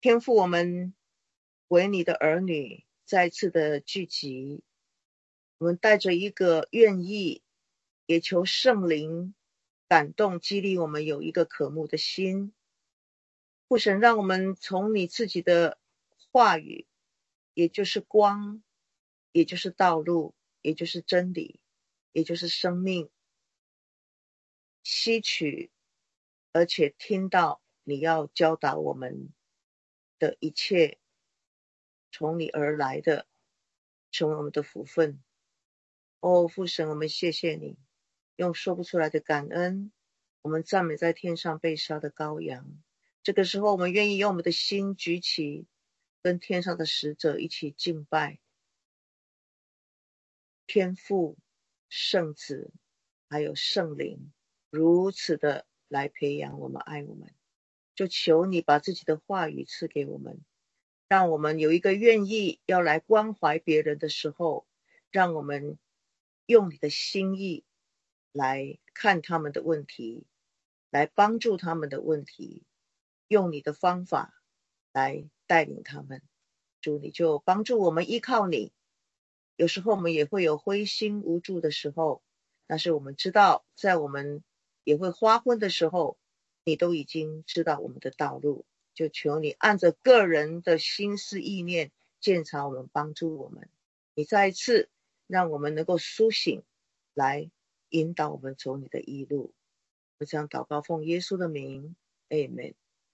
天父，我们为你的儿女再次的聚集，我们带着一个愿意，也求圣灵感动激励我们有一个渴慕的心。父神，让我们从你自己的话语，也就是光，也就是道路，也就是真理，也就是生命，吸取而且听到你要教导我们的一切从你而来的，成为我们的福分。父神，我们谢谢你，用说不出来的感恩，我们赞美在天上被杀的羔羊。这个时候，我们愿意用我们的心举起，跟天上的使者一起敬拜天父、圣子还有圣灵，如此的来培养我们、爱我们。就求你把自己的话语赐给我们，让我们有一个愿意要来关怀别人的时候，让我们用你的心意来看他们的问题，来帮助他们的问题，用你的方法来带领他们。主，你就帮助我们依靠你。有时候我们也会有灰心无助的时候，但是我们知道在我们也会花昏的时候，你都已经知道我们的道路。就求你按着个人的心思意念鉴察我们，帮助我们。你再一次让我们能够苏醒，来引导我们走你的义路。我这样祷告，奉耶稣的名 Amen。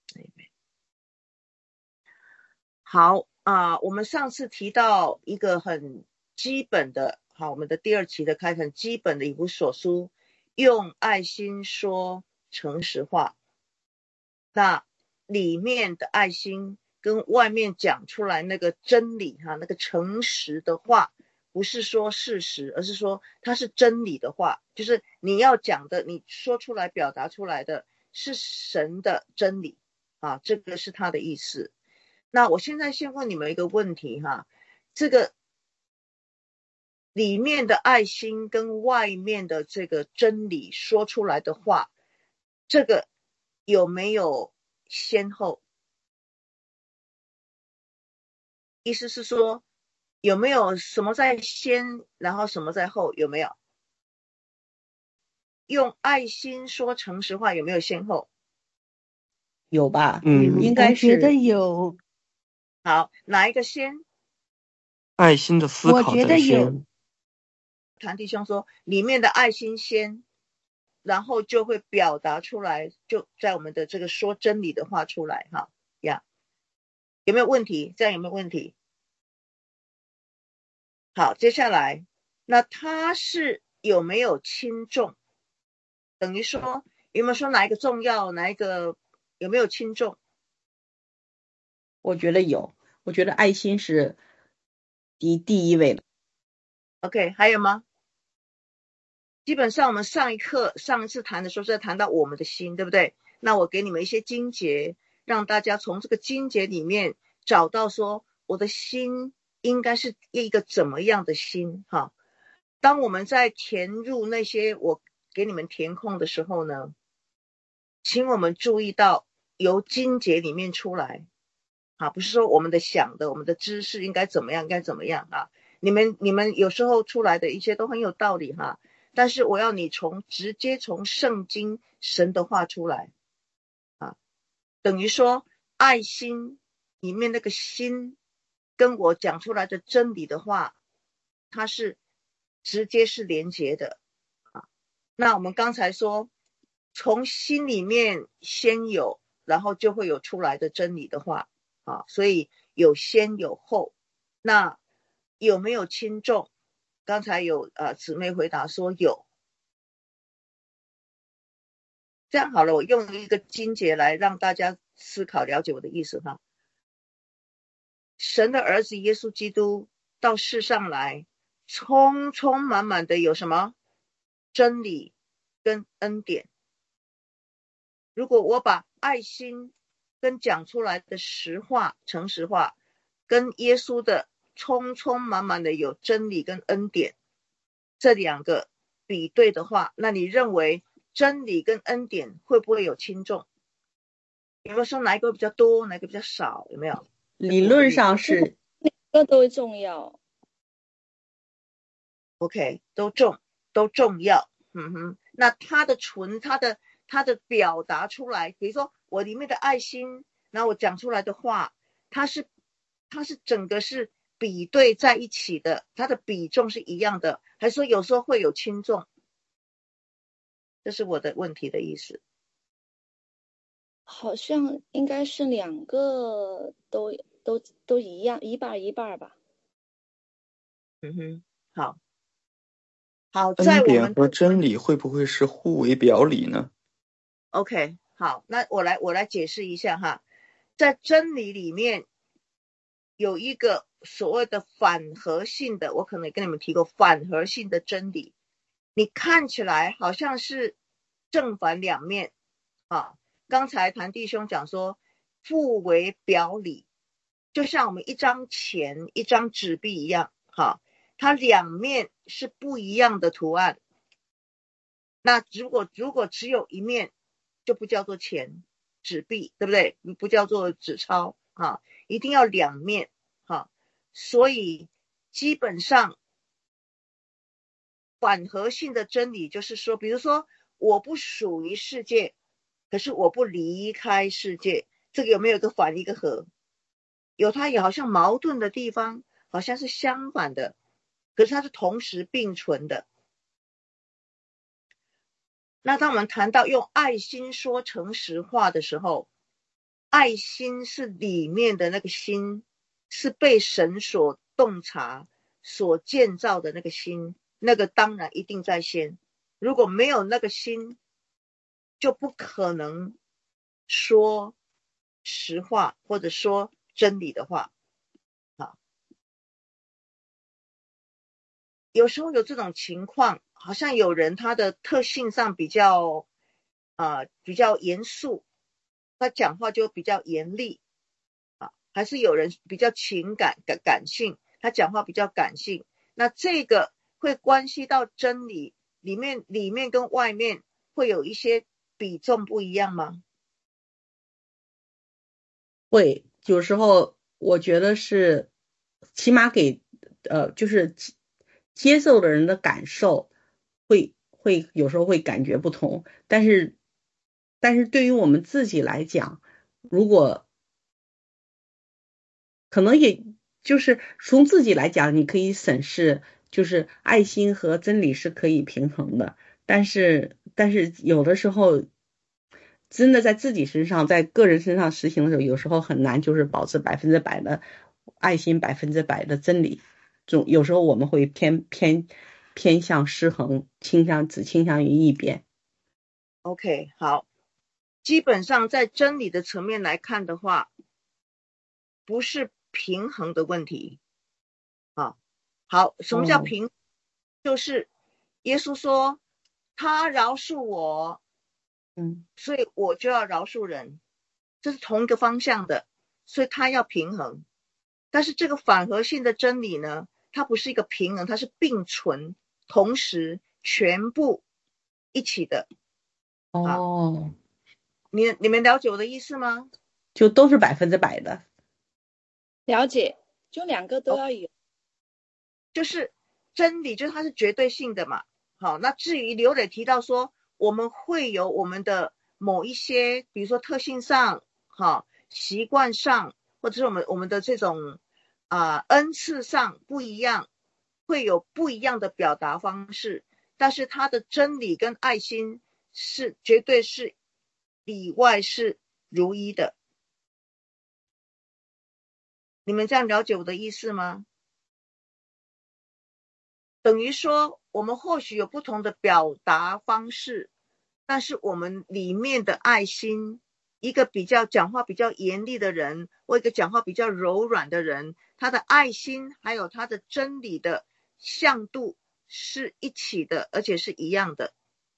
好我们上次提到一个很基本的，我们的第二期的开始，很基本的以弗所书，用爱心说诚实话。那里面的爱心跟外面讲出来那个真理那个诚实的话，不是说事实，而是说它是真理的话，就是你要讲的，你说出来表达出来的是神的真理这个是他的意思。那我现在先问你们一个问题这个里面的爱心跟外面的这个真理说出来的话，这个有没有先后？意思是说有没有什么在先，然后什么在后？有没有？用爱心说诚实话有没有先后？ 有吧？应该是。 我觉得有。 好，哪一个先？ 爱心的思考在先。 谭弟兄说里面的爱心先，然后就会表达出来，就在我们的这个说真理的话出来有没有问题？这样有没有问题？好，接下来那它是有没有轻重？等于说有没有说哪一个重要，哪一个有没有轻重？ 我觉得有，我觉得爱心是第一位的。 OK， 还有吗？基本上我们上一次谈的时候是在谈到我们的心，对不对？那我给你们一些经节，让大家从这个经节里面找到说我的心应该是一个怎么样的心当我们在填入那些我给你们填空的时候呢，请我们注意到由经节里面出来不是说我们的想的，我们的知识应该怎么样，应该怎么样你们有时候出来的一些都很有道理但是我要你直接从圣经神的话出来等于说爱心里面那个心跟我讲出来的真理的话，它是直接是连结的那我们刚才说从心里面先有，然后就会有出来的真理的话所以有先有后。那有没有轻重？刚才有姊妹回答说有。这样好了，我用一个经节来让大家思考了解我的意思神的儿子耶稣基督到世上来，充充满满的有什么？真理跟恩典。如果我把爱心跟讲出来的实话、诚实话，跟耶稣的充充满满的有真理跟恩典，这两个比对的话，那你认为真理跟恩典会不会有轻重？ 有没有说哪一个比较多，哪一个比较少？有没有？ 理论上是哪个都重要。 OK， 都重要。那它的表达出来，比如说我里面的爱心，然后我讲出来的话，它是整个是比对在一起的，它的比重是一样的，还是说有时候会有轻重？这是我的问题的意思。 好像应该是两个都一样，一半一半吧。 好，在我们恩典和真理会不会是互为表里呢？ OK， 好，那我来解释一下哈，在真理里面有一个所谓的反合性的，我可能跟你们提过反合性的真理，你看起来好像是正反两面啊。刚才谭弟兄讲说互为表里，就像我们一张钱一张纸币一样，它两面是不一样的图案。那如果只有一面，就不叫做钱纸币，对不对？不叫做纸钞一定要两面所以基本上反合性的真理就是说，比如说我不属于世界，可是我不离开世界，这个有没有一个反一个合？有，它也好像矛盾的地方，好像是相反的，可是它是同时并存的。那当我们谈到用爱心说诚实话的时候，爱心是里面的那个心，是被神所洞察所建造的那个心，那个当然一定在先。如果没有那个心，就不可能说实话或者说真理的话有时候有这种情况，好像有人他的特性上比较严肃，他讲话就比较严厉还是有人比较感性，他讲话比较感性，那这个会关系到真理里面跟外面会有一些比重不一样吗？ 会，有时候我觉得是起码给就是接受的人的感受会有时候会感觉不同，但是对于我们自己来讲，如果可能也就是从自己来讲，你可以审视，就是爱心和真理是可以平衡的，但是有的时候真的在自己身上，在个人身上实行的时候，有时候很难，就是保持100%的爱心，100%的真理。有时候我们会偏向失衡，只倾向于一边。 OK， 好，基本上在真理的层面来看的话，不是平衡的问题好，什么叫平衡？就是耶稣说他饶恕我，所以我就要饶恕人，这是同一个方向的，所以他要平衡。但是这个反合性的真理呢，它不是一个平衡，它是并存，同时全部一起的。你们了解我的意思吗？ 就都是100%的。 了解，就两个都要有。 就是真理，就是它是绝对性的嘛。好，那至于刘磊提到说，我们会有我们的某一些，比如说特性上，习惯上，或者是我们的这种恩赐上不一样，会有不一样的表达方式，但是它的真理跟爱心是绝对是里外是如一的。你们这样了解我的意思吗？等于说我们或许有不同的表达方式，但是我们里面的爱心，一个讲话比较严厉的人，或一个讲话比较柔软的人，他的爱心还有他的真理的向度是一起的，而且是一样的。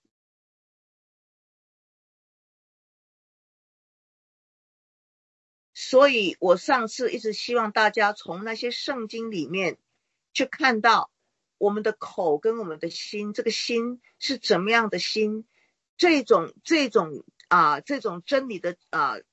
所以我上次一直希望大家从那些圣经里面去看到我们的口跟我们的心，这个心是怎么样的心，这种真理的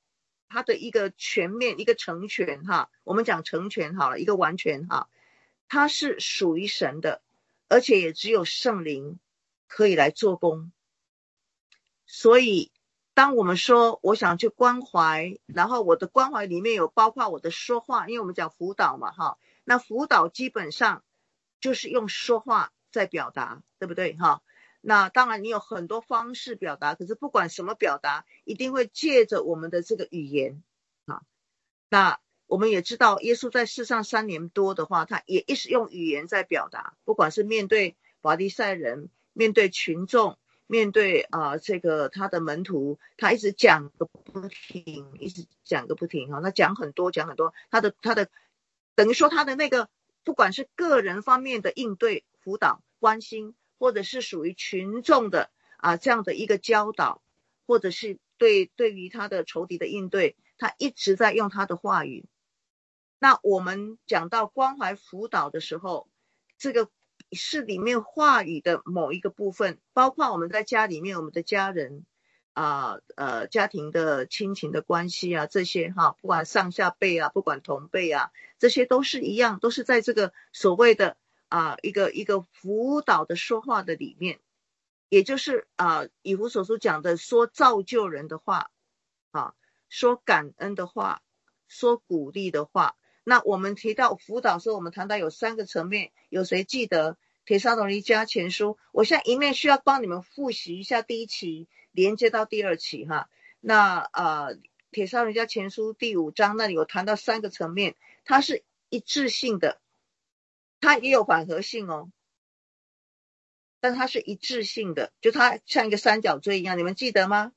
他的一个全面一个成全哈，我们讲成全好了，一个完全哈，他是属于神的，而且也只有圣灵可以来做工。所以当我们说我想去关怀，然后我的关怀里面有包括我的说话，因为我们讲辅导嘛哈，那辅导基本上就是用说话在表达，对不对哈？那当然你有很多方式表达，可是不管什么表达，一定会借着我们的这个语言啊。那我们也知道耶稣在世上3年多的话，他也一直用语言在表达，不管是面对法利赛人，面对群众，面对这个他的门徒，他一直讲个不停，一直讲个不停哈，他讲很多，他的等于说他的那个不管是个人方面的应对、辅导、关心，或者是属于群众的这样的一个教导，或者是对于他的仇敌的应对，他一直在用他的话语。那我们讲到关怀辅导的时候，这个是里面话语的某一个部分，包括我们在家里面我们的家人家庭的亲情的关系这些哈，不管上下辈不管同辈这些都是一样，都是在这个所谓的一个辅导的说话的里面，也就是以弗所书讲的说造就人的话说感恩的话，说鼓励的话。那我们提到辅导的时候，我们谈到有3个层面，有谁记得帖撒罗尼迦前书？我现在一面需要帮你们复习一下第1期连接到第2期哈。那帖撒罗尼迦前书第5章那里有谈到3个层面，它是一致性的，它也有缓和性但它是一致性的，就它像一个三角锥一样，你们记得吗？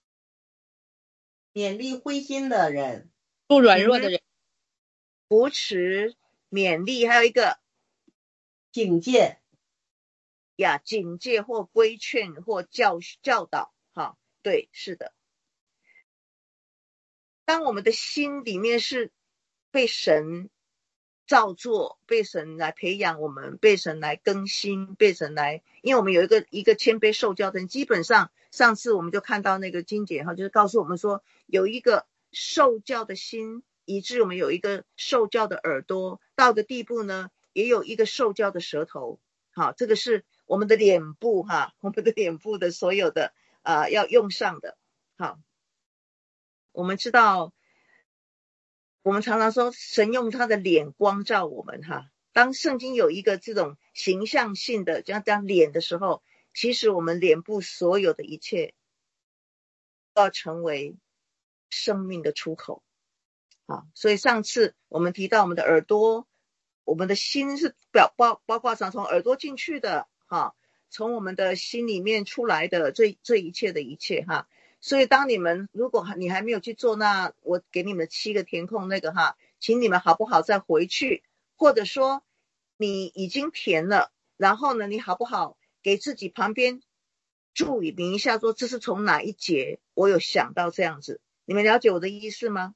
勉励灰心的人， 不软弱的人， 扶持勉励，还有一个警戒警戒或规劝或教导对，是的。当我们的心里面是被神造作，被神来培养我们，被神来更新，被神来，因为我们有一个谦卑受教的人，基本上上次我们就看到那个经节就是告诉我们说有一个受教的心，以致我们有一个受教的耳朵，到个地步呢也有一个受教的舌头。好，这个是我们的脸部我们的脸部的所有的要用上的。好，我们知道我们常常说神用他的脸光照我们当圣经有一个这种形象性的这样脸的时候，其实我们脸部所有的一切都要成为生命的出口所以上次我们提到我们的耳朵，我们的心是包括从耳朵进去的从我们的心里面出来的这一切的一切所以当如果你还没有去做，那我给你们7个填空那个请你们好不好再回去，或者说你已经填了，然后呢你好不好给自己旁边注明一下说这是从哪一节我有想到这样子，你们了解我的意思吗？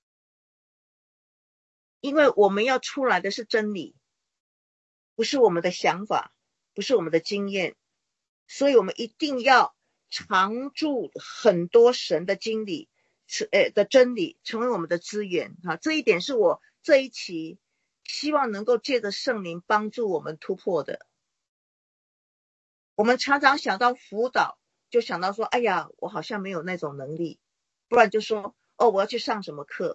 因为我们要出来的是真理，不是我们的想法，不是我们的经验，所以我们一定要常驻很多神的真理成为我们的资源这一点是我这一期希望能够借着圣灵帮助我们突破的。我们常常想到辅导，就想到说哎呀我好像没有那种能力，不然就说我要去上什么课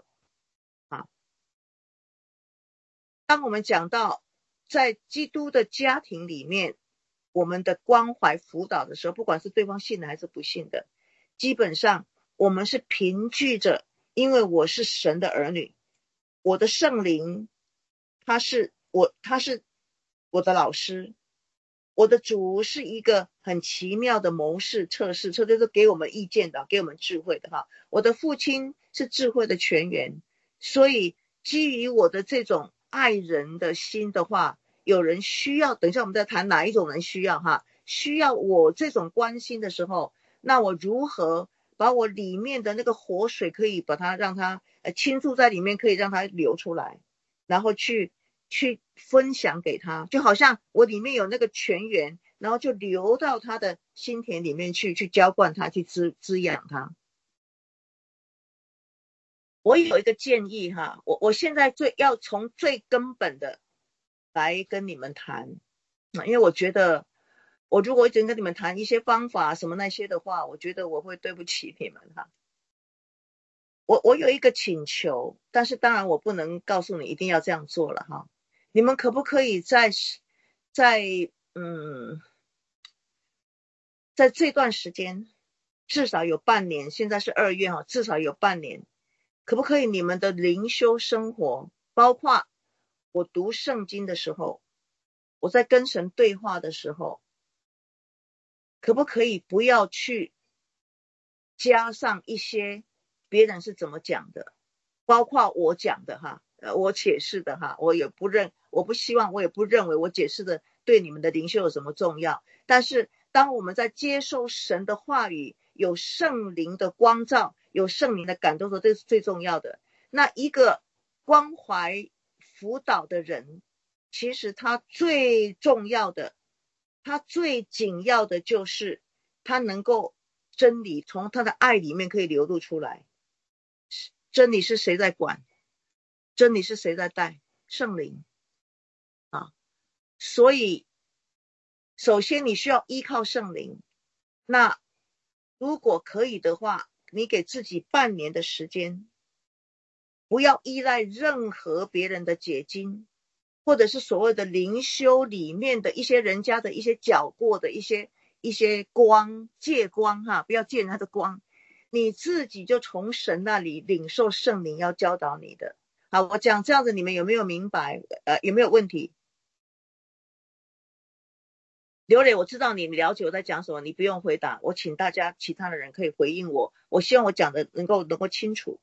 当我们讲到在基督的家庭里面，我们的关怀辅导的时候，不管是对方信的还是不信的，基本上我们是凭据着，因为我是神的儿女，我的圣灵他是我的老师，我的主是一个很奇妙的谋士测试就是给我们意见的，给我们智慧的我的父亲是智慧的泉源，所以基于我的这种爱人的心的话，有人需要，等一下我们再谈哪一种人需要需要我这种关心的时候，那我如何把我里面的那个活水可以把它让它倾注在里面，可以让它流出来，然后去分享给他，就好像我里面有那个泉源，然后就流到他的心田里面去浇灌他，去滋养他。 我有一个建议哈，我现在要从最根本的来跟你们谈，因为我觉得我如果一直跟你们谈一些方法什么那些的话，我觉得我会对不起你们哈。我有一个请求，但是当然我不能告诉你一定要这样做了哈。你们可不可以在这段时间至少有半年，现在是2月哈，至少有半年，可不可以你们的灵修生活，包括我读圣经的时候，我在跟神对话的时候，可不可以不要去加上一些别人是怎么讲的，包括我讲的哈，我解释的哈，我不希望，我也不认为我解释的对你们的灵修有什么重要。但是当我们在接受神的话语，有圣灵的光照，有圣灵的感动的时候，这是最重要的。那一个关怀辅导的人，其实他最重要的，他最紧要的就是他能够真理从他的爱里面可以流露出来。真理是谁在管？真理是谁在带？圣灵啊！所以首先你需要依靠圣灵。那如果可以的话，你给自己半年的时间，不要依赖任何别人的解经，或者是所谓的灵修里面的一些人家的一些讲过的一些光，借光哈，不要借人家的光，你自己就从神那里领受圣灵要教导你的。好，我讲这样子，你们有没有明白？有没有问题？刘磊，我知道你了解我在讲什么，你不用回答，我请大家其他的人可以回应我，我希望我讲的能够清楚。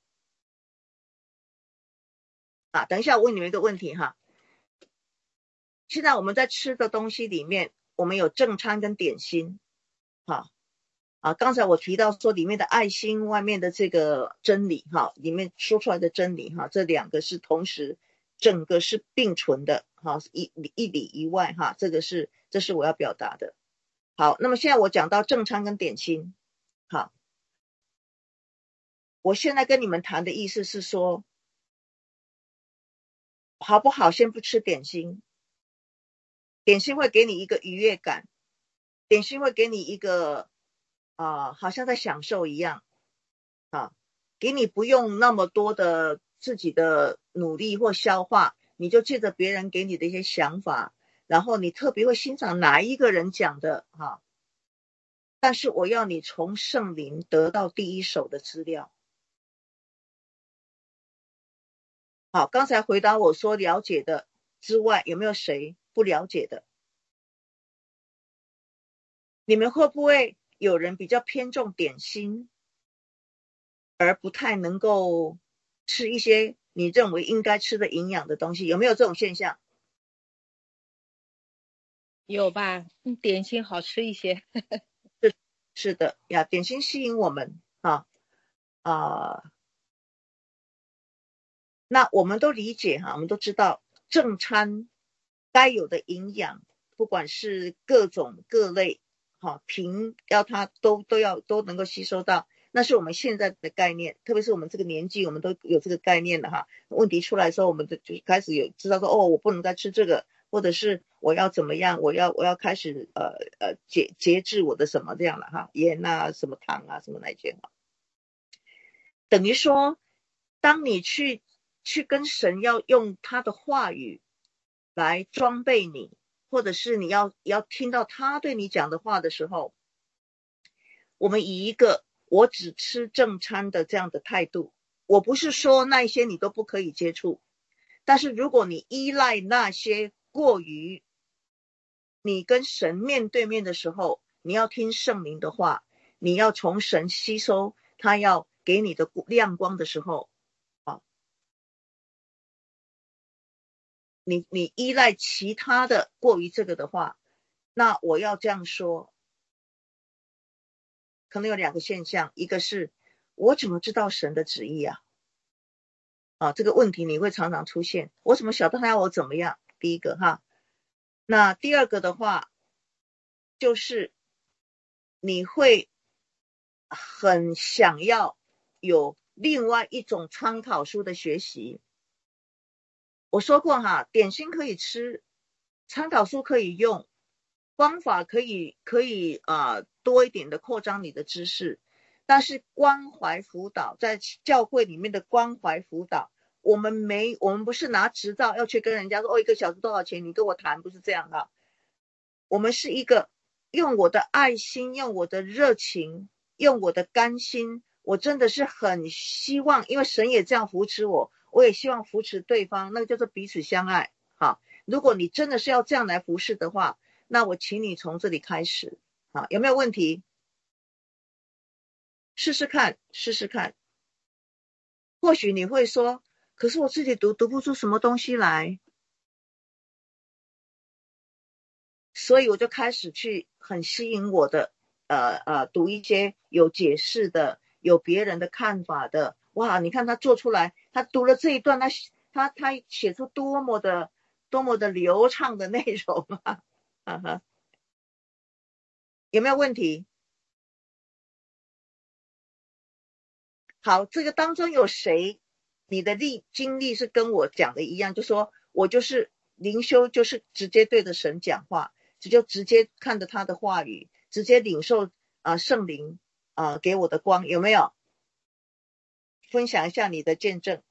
等一下我问你们一个问题哈。现在我们在吃的东西里面，我们有正餐跟点心，刚才我提到说里面的爱心，外面的这个真理哈，里面说出来的真理哈，这两个是同时整个是并存的哈，一里一外哈，这是我要表达的。好，那么现在我讲到正餐跟点心，好，我现在跟你们谈的意思是说，好不好先不吃点心，点心会给你一个愉悦感，点心会给你一个好像在享受一样给你不用那么多的自己的努力或消化，你就借着别人给你的一些想法，然后你特别会欣赏哪一个人讲的但是我要你从圣灵得到第一手的资料。好，刚才回答我说了解的之外，有没有谁不了解的？你们会不会有人比较偏重点心，而不太能够吃一些你认为应该吃的营养的东西？有没有这种现象？ 有吧，点心好吃一些。 是的呀，点心吸引我们那我们都理解我们都知道正餐该有的营养，不管是各种各类凭要它都能够吸收到，那是我们现在的概念，特别是我们这个年纪，我们都有这个概念的问题出来的时候，我们就开始有知道说我不能再吃这个，或者是我要怎么样，我要开始节制我的什么这样了盐什么糖什么那些等于说当你去跟神要用他的话语来装备你，或者是你要听到他对你讲的话的时候，我们以一个我只吃正餐的这样的态度，我不是说那些你都不可以接触，但是如果你依赖那些过于你跟神面对面的时候，你要听圣灵的话，你要从神吸收他要给你的亮光的时候你依赖其他的过于这个的话，那我要这样说，可能有2个现象，一个是我怎么知道神的旨意这个问题你会常常出现，我怎么晓得他要我怎么样？第一个那第二个的话，就是你会很想要有另外一种参考书的学习。我说过哈，点心可以吃，参考书可以用，方法可以多一点的扩张你的知识，但是关怀辅导，在教会里面的关怀辅导，我们不是拿执照要去跟人家说1个小时多少钱，你跟我谈，不是这样哈。我们是一个用我的爱心，用我的热情，用我的甘心，我真的是很希望，因为神也这样扶持我，我也希望扶持对方，那个叫做彼此相爱。好，如果你真的是要这样来服侍的话，那我请你从这里开始。好，有没有问题？试试看，试试看。或许你会说，可是我自己读不出什么东西来，所以我就开始去很吸引我的读一些有解释的，有别人的看法的。哇，你看他做出来，他读了这一段，他写出多么的流畅的内容啊！有没有问题？好，这个当中有谁你的经历是跟我讲的一样，就说我就是灵修，就是直接对着神讲话，直接看着他的话语，直接领受圣灵给我的光，有没有？分享一下你的见证。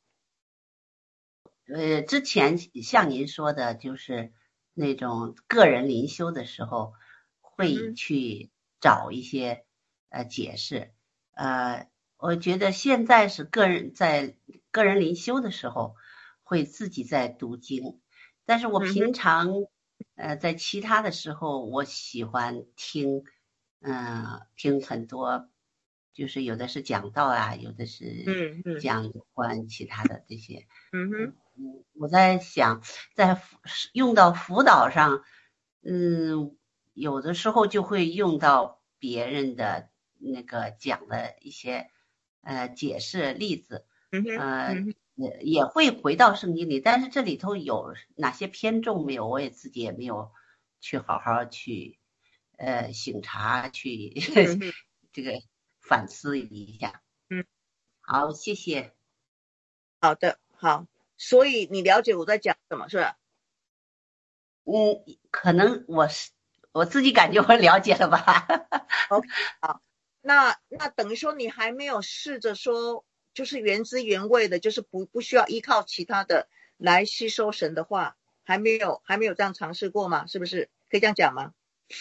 之前像您说的，就是那种个人灵修的时候，会去找一些解释。我觉得现在是在个人灵修的时候，会自己在读经，但是我平常在其他的时候，我喜欢听很多，就是有的是讲道啊，有的是讲有关其他的这些。我在想，在用到辅导上，有的时候就会用到别人的那个讲的一些解释例子，也会回到圣经里，但是这里头有哪些偏重没有，我也自己也没有去好好去省察，去这个反思一下。好，谢谢。 好的，好，所以你了解我在讲什么是吧？ 可能我自己感觉我了解了吧。 OK， 好，那等于说你还没有试着说，就是原汁原味的，就是不需要依靠其他的来吸收神的话，还没有这样尝试过吗？是不是？可以这样讲吗？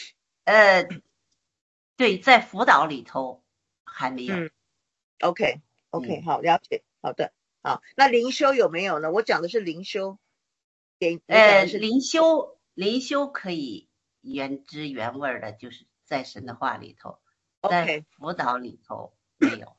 对，在辅导里头还没有。 OK， 好，了解，好的，好，那灵修有没有呢？我讲的是灵修。 灵修可以原汁原味的，就是在神的话里头，在辅导里头没有。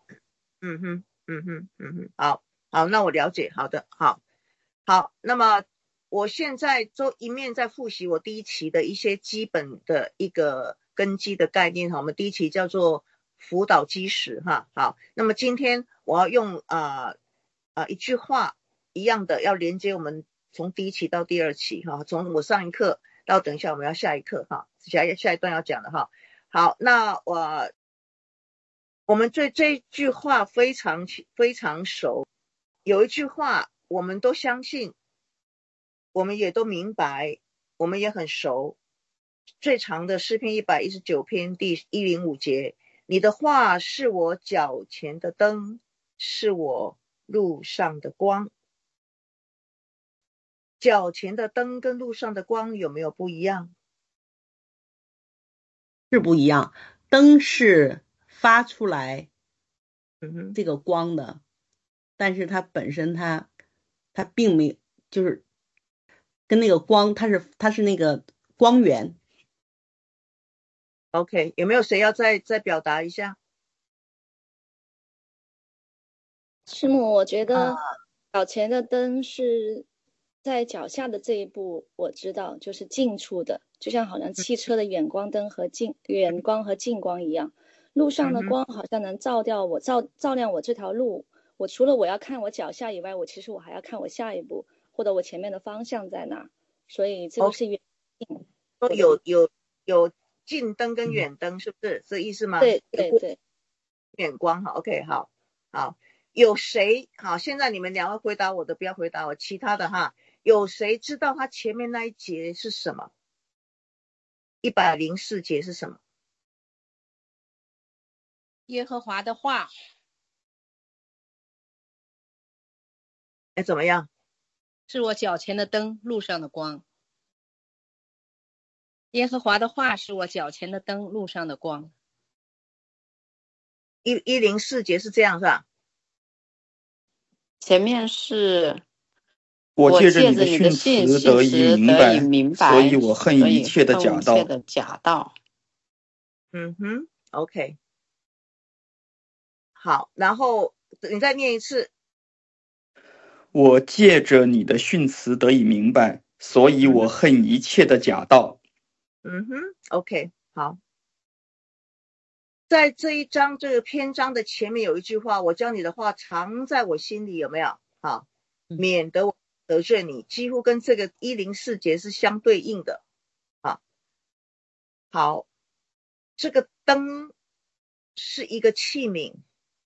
好，那我了解，好的，好，那么我现在就一面在复习我第一期的一些基本的一个根基的概念哈，我们第一期叫做辅导基石哈。好，那么今天我要用一句话一样的，要连接我们从第一期到第二期哈，从我上一课到等一下我们要下一课哈，下一段要讲的哈。好，那我们对这句话非常熟，有一句话我们都相信，我们也都明白，我们也很熟，最长的诗篇119篇第105节，你的话是我脚前的灯，是我路上的光。脚前的灯跟路上的光有没有不一样？ 是不一样，灯是发出来这个光的，但是它本身它并没有，就是跟那个光它是那个光源。 OK， 有没有谁要再表达一下？ 师母，我觉得脚前的灯是在脚下的这一步，我知道就是近处的，就像好像汽车的远光灯和远光和近光一样，路上的光好像能照亮我这条路。我除了我要看我脚下以外，其实我还要看我下一步或者我前面的方向在哪，所以这个是远近。 有近灯跟远灯，是不是这意思吗？ 对， 远光，好 ，OK， 好， 有谁好？现在你们两位回答我的，不要回答我其他的哈。有谁知道他前面那一节是什么？104节是什么？ 耶和华的话， 怎么样？ 是我脚前的灯，路上的光。耶和华的话是我脚前的灯，路上的光。 104节是这样是吧？ 前面是我借着你的你的训训词得以明白，所以我恨一切的假道。 OK。好，然后你再念一次。 我借着你的训词得以明白，所以我恨一切的假道。 OK， 好。在这一章这个篇章的前面有一句话，我将你的话藏在我心里，有没有？好，免得我得罪你，几乎跟这个104节是相对应的。好，这个灯是一个器皿。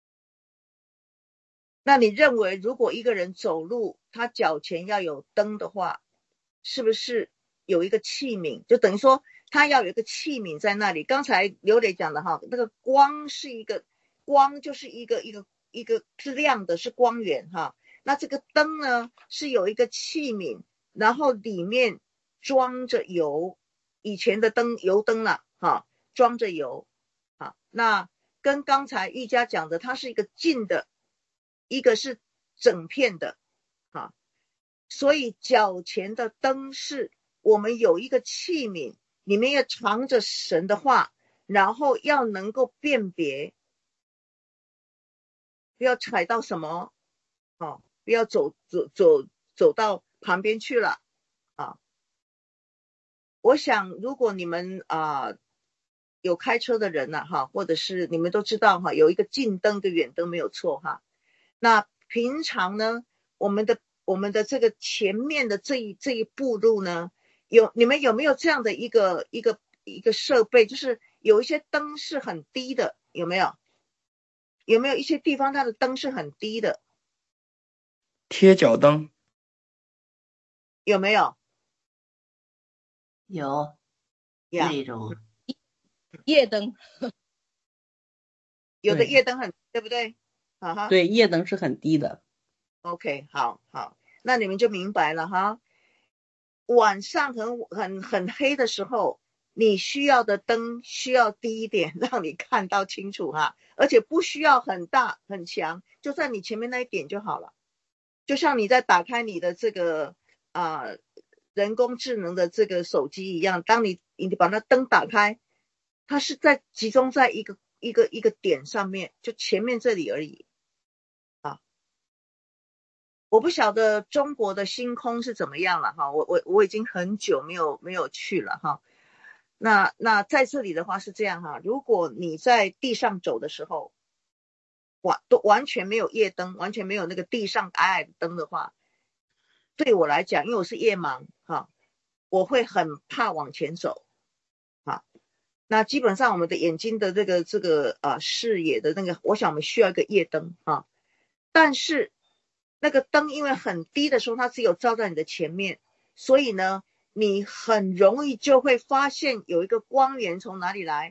那你认为如果一个人走路，他脚前要有灯的话，是不是有一个器皿？就等于说他要有一个器皿在那里。刚才刘磊讲的哈，那个光是一个光，就是一个是亮的，是光源哈。那这个灯呢是有一个器皿，然后里面装着油，以前的灯油灯了哈，装着油。好，那跟刚才玉佳讲的，它是一个近的，一个是整片的。好，所以脚前的灯是我们有一个器皿，里面要藏着神的话，然后要能够辨别，不要踩到什么，不要走到旁边去了啊。我想如果你们有开车的人或者是你们都知道有一个近灯跟远灯没有错哈。那平常呢，我们的这个前面的这一步路呢，你们有没有这样的一个设备，就是有一些灯是很低的，有没有？有没有一些地方它的灯是很低的？ 贴脚灯有没有？ 有那种夜灯， 有的夜灯很，对不对？ 对，夜灯是很低的。 OK， 好，那你们就明白了哈。晚上很黑的时候，你需要的灯需要低一点，让你看到清楚哈，而且不需要很大很强，就在你前面那一点就好了。就像你在打开你的这个人工智能的这个手机一样，当你把那灯打开，它是在集中在一个点上面，就前面这里而已。我不晓得中国的星空是怎么样了哈，我已经很久没有去了哈。那在这里的话是这样哈，如果你在地上走的时候，都完全没有夜灯，完全没有那个地上矮矮的灯的话，对我来讲，因为我是夜盲哈，我会很怕往前走哈。那基本上我们的眼睛的这个视野的那个，我想我们需要一个夜灯哈，但是那个灯因为很低的时候，它只有照在你的前面，所以呢，你很容易就会发现有一个光源从哪里来？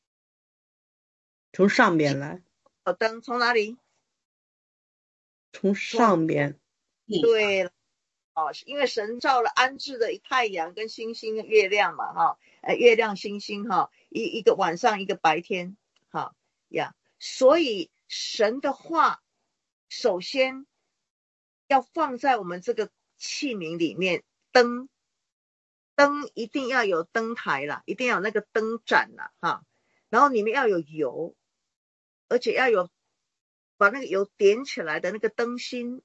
从上边来。 灯从哪里？ 从上边。 对了，因为神造了安置的太阳跟星星月亮嘛哈，月亮星星哈，一个晚上一个白天哈呀，所以神的话首先要放在我们这个器皿里面，灯一定要有灯台啦，一定要有那个灯盏啦哈，然后里面要有油，而且要有把那个油点起来的那个灯芯。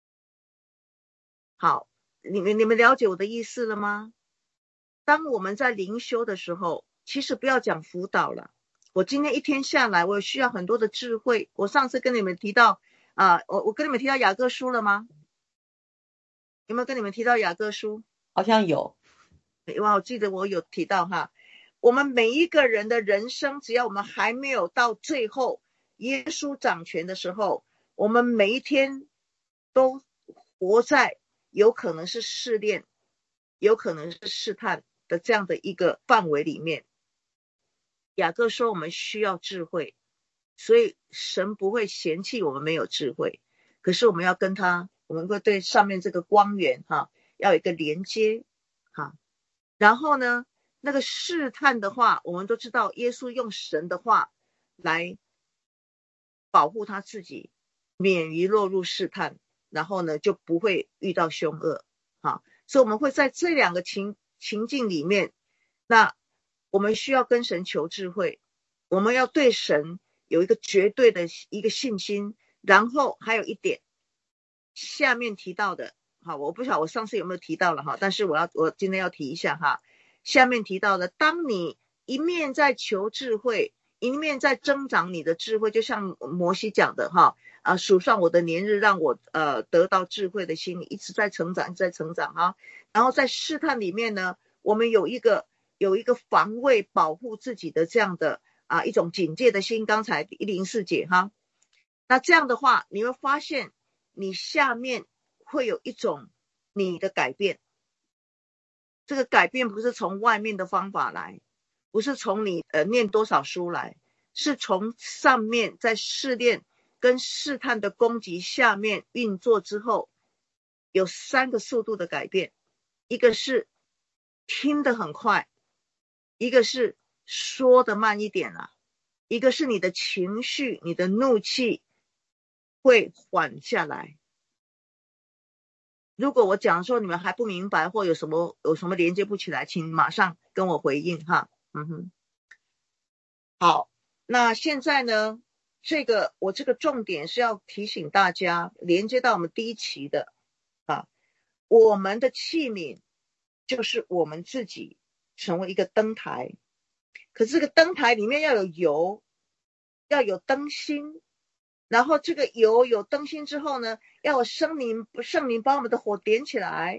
好，你们了解我的意思了吗？当我们在灵修的时候，其实不要讲辅导了，我今天一天下来，我需要很多的智慧。我上次跟你们提到我跟你们提到雅各书了吗？有没有跟你们提到雅各书？ 好像有。 我记得我有提到哈。我们每一个人的人生，只要我们还没有到最后耶稣掌权的时候， 我们每一天都活在有可能是试炼，有可能是试探的这样的一个范围里面。雅各说我们需要智慧，所以神不会嫌弃我们没有智慧，可是我们要跟他，我们会对上面这个光源要有一个连接然后呢，那个试探的话，我们都知道耶稣用神的话来保护他自己，免于落入试探，然后呢就不会遇到凶恶所以我们会在这两个情境里面，那我们需要跟神求智慧，我们要对神有一个绝对的一个信心。然后还有一点下面提到的我不晓得我上次有没有提到了但是我今天要提一下下面提到的，当你一面在求智慧，一面在增长你的智慧，就像摩西讲的数算我的年日，让我得到智慧的心，一直在成长，一直在成长然后在试探里面呢，我们有一个防卫保护自己的这样的一种警戒的心。刚才104节那这样的话，你会发现你下面会有一种你的改变。这个改变不是从外面的方法来，不是从你念多少书来，是从上面在试炼跟试探的攻击下面运作之后，有3个速度的改变。一个是听得很快，一个是说得慢一点一个是你的情绪，你的怒气会缓下来。如果我讲说你们还不明白，或有什么连接不起来，请马上跟我回应好，那现在呢，我这个重点是要提醒大家，连接到我们第一期的我们的器皿就是我们自己成为一个灯台，可是这个灯台里面要有油，要有灯芯，然后这个油有灯芯之后呢，要有圣灵把我们的火点起来，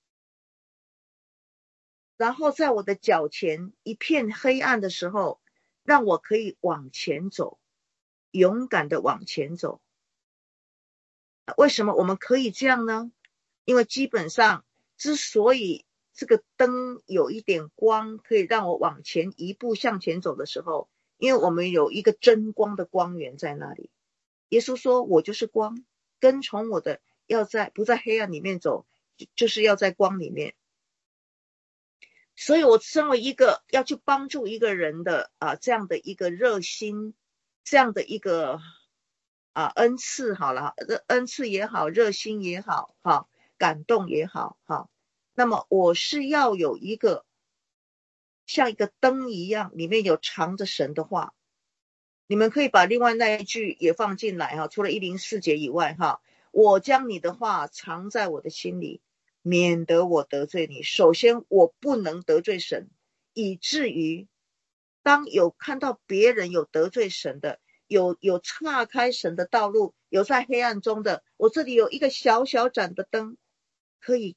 然后在我的脚前一片黑暗的时候，让我可以往前走，勇敢的往前走。为什么我们可以这样呢？因为基本上之所以这个灯有一点光可以让我往前一步向前走的时候，因为我们有一个真光的光源在那里。耶稣说我就是光，跟从我的不在黑暗里面走，就是要在光里面。所以我身为一个要去帮助一个人的这样的一个热心，这样的一个恩赐好了，恩赐也好，热心也好感动也好那么我是要有一个像一个灯一样，里面有藏着神的话。你们可以把另外那一句也放进来除了104节以外我将你的话藏在我的心里，免得我得罪你。首先我不能得罪神，以至于当有看到别人有得罪神的，有岔开神的道路，有在黑暗中的，我这里有一个小小盏的灯，可以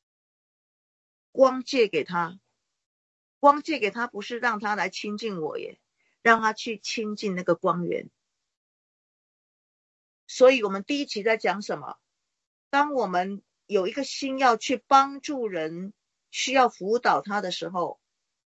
光借给他。光借给他不是让他来亲近我耶，让他去亲近那个光源。所以我们第一期在讲什么？当我们有一个心要去帮助人，需要辅导他的时候，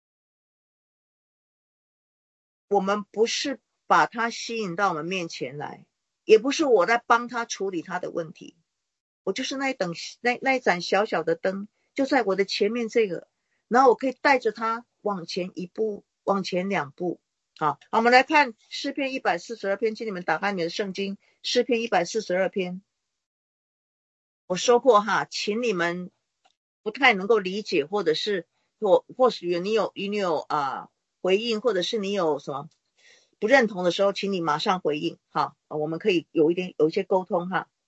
我们不是把他吸引到我们面前来，也不是我在帮他处理他的问题，我就是那一盏小小的灯，就在我的前面这个，然后我可以带着他往前一步，往前2步。好，我们来看诗篇142篇，请你们打开你们的圣经，诗篇142篇。我说过请你们不太能够理解，或者是或许你有回应，或者是你有什么不认同的时候，请你马上回应我们可以有一些沟通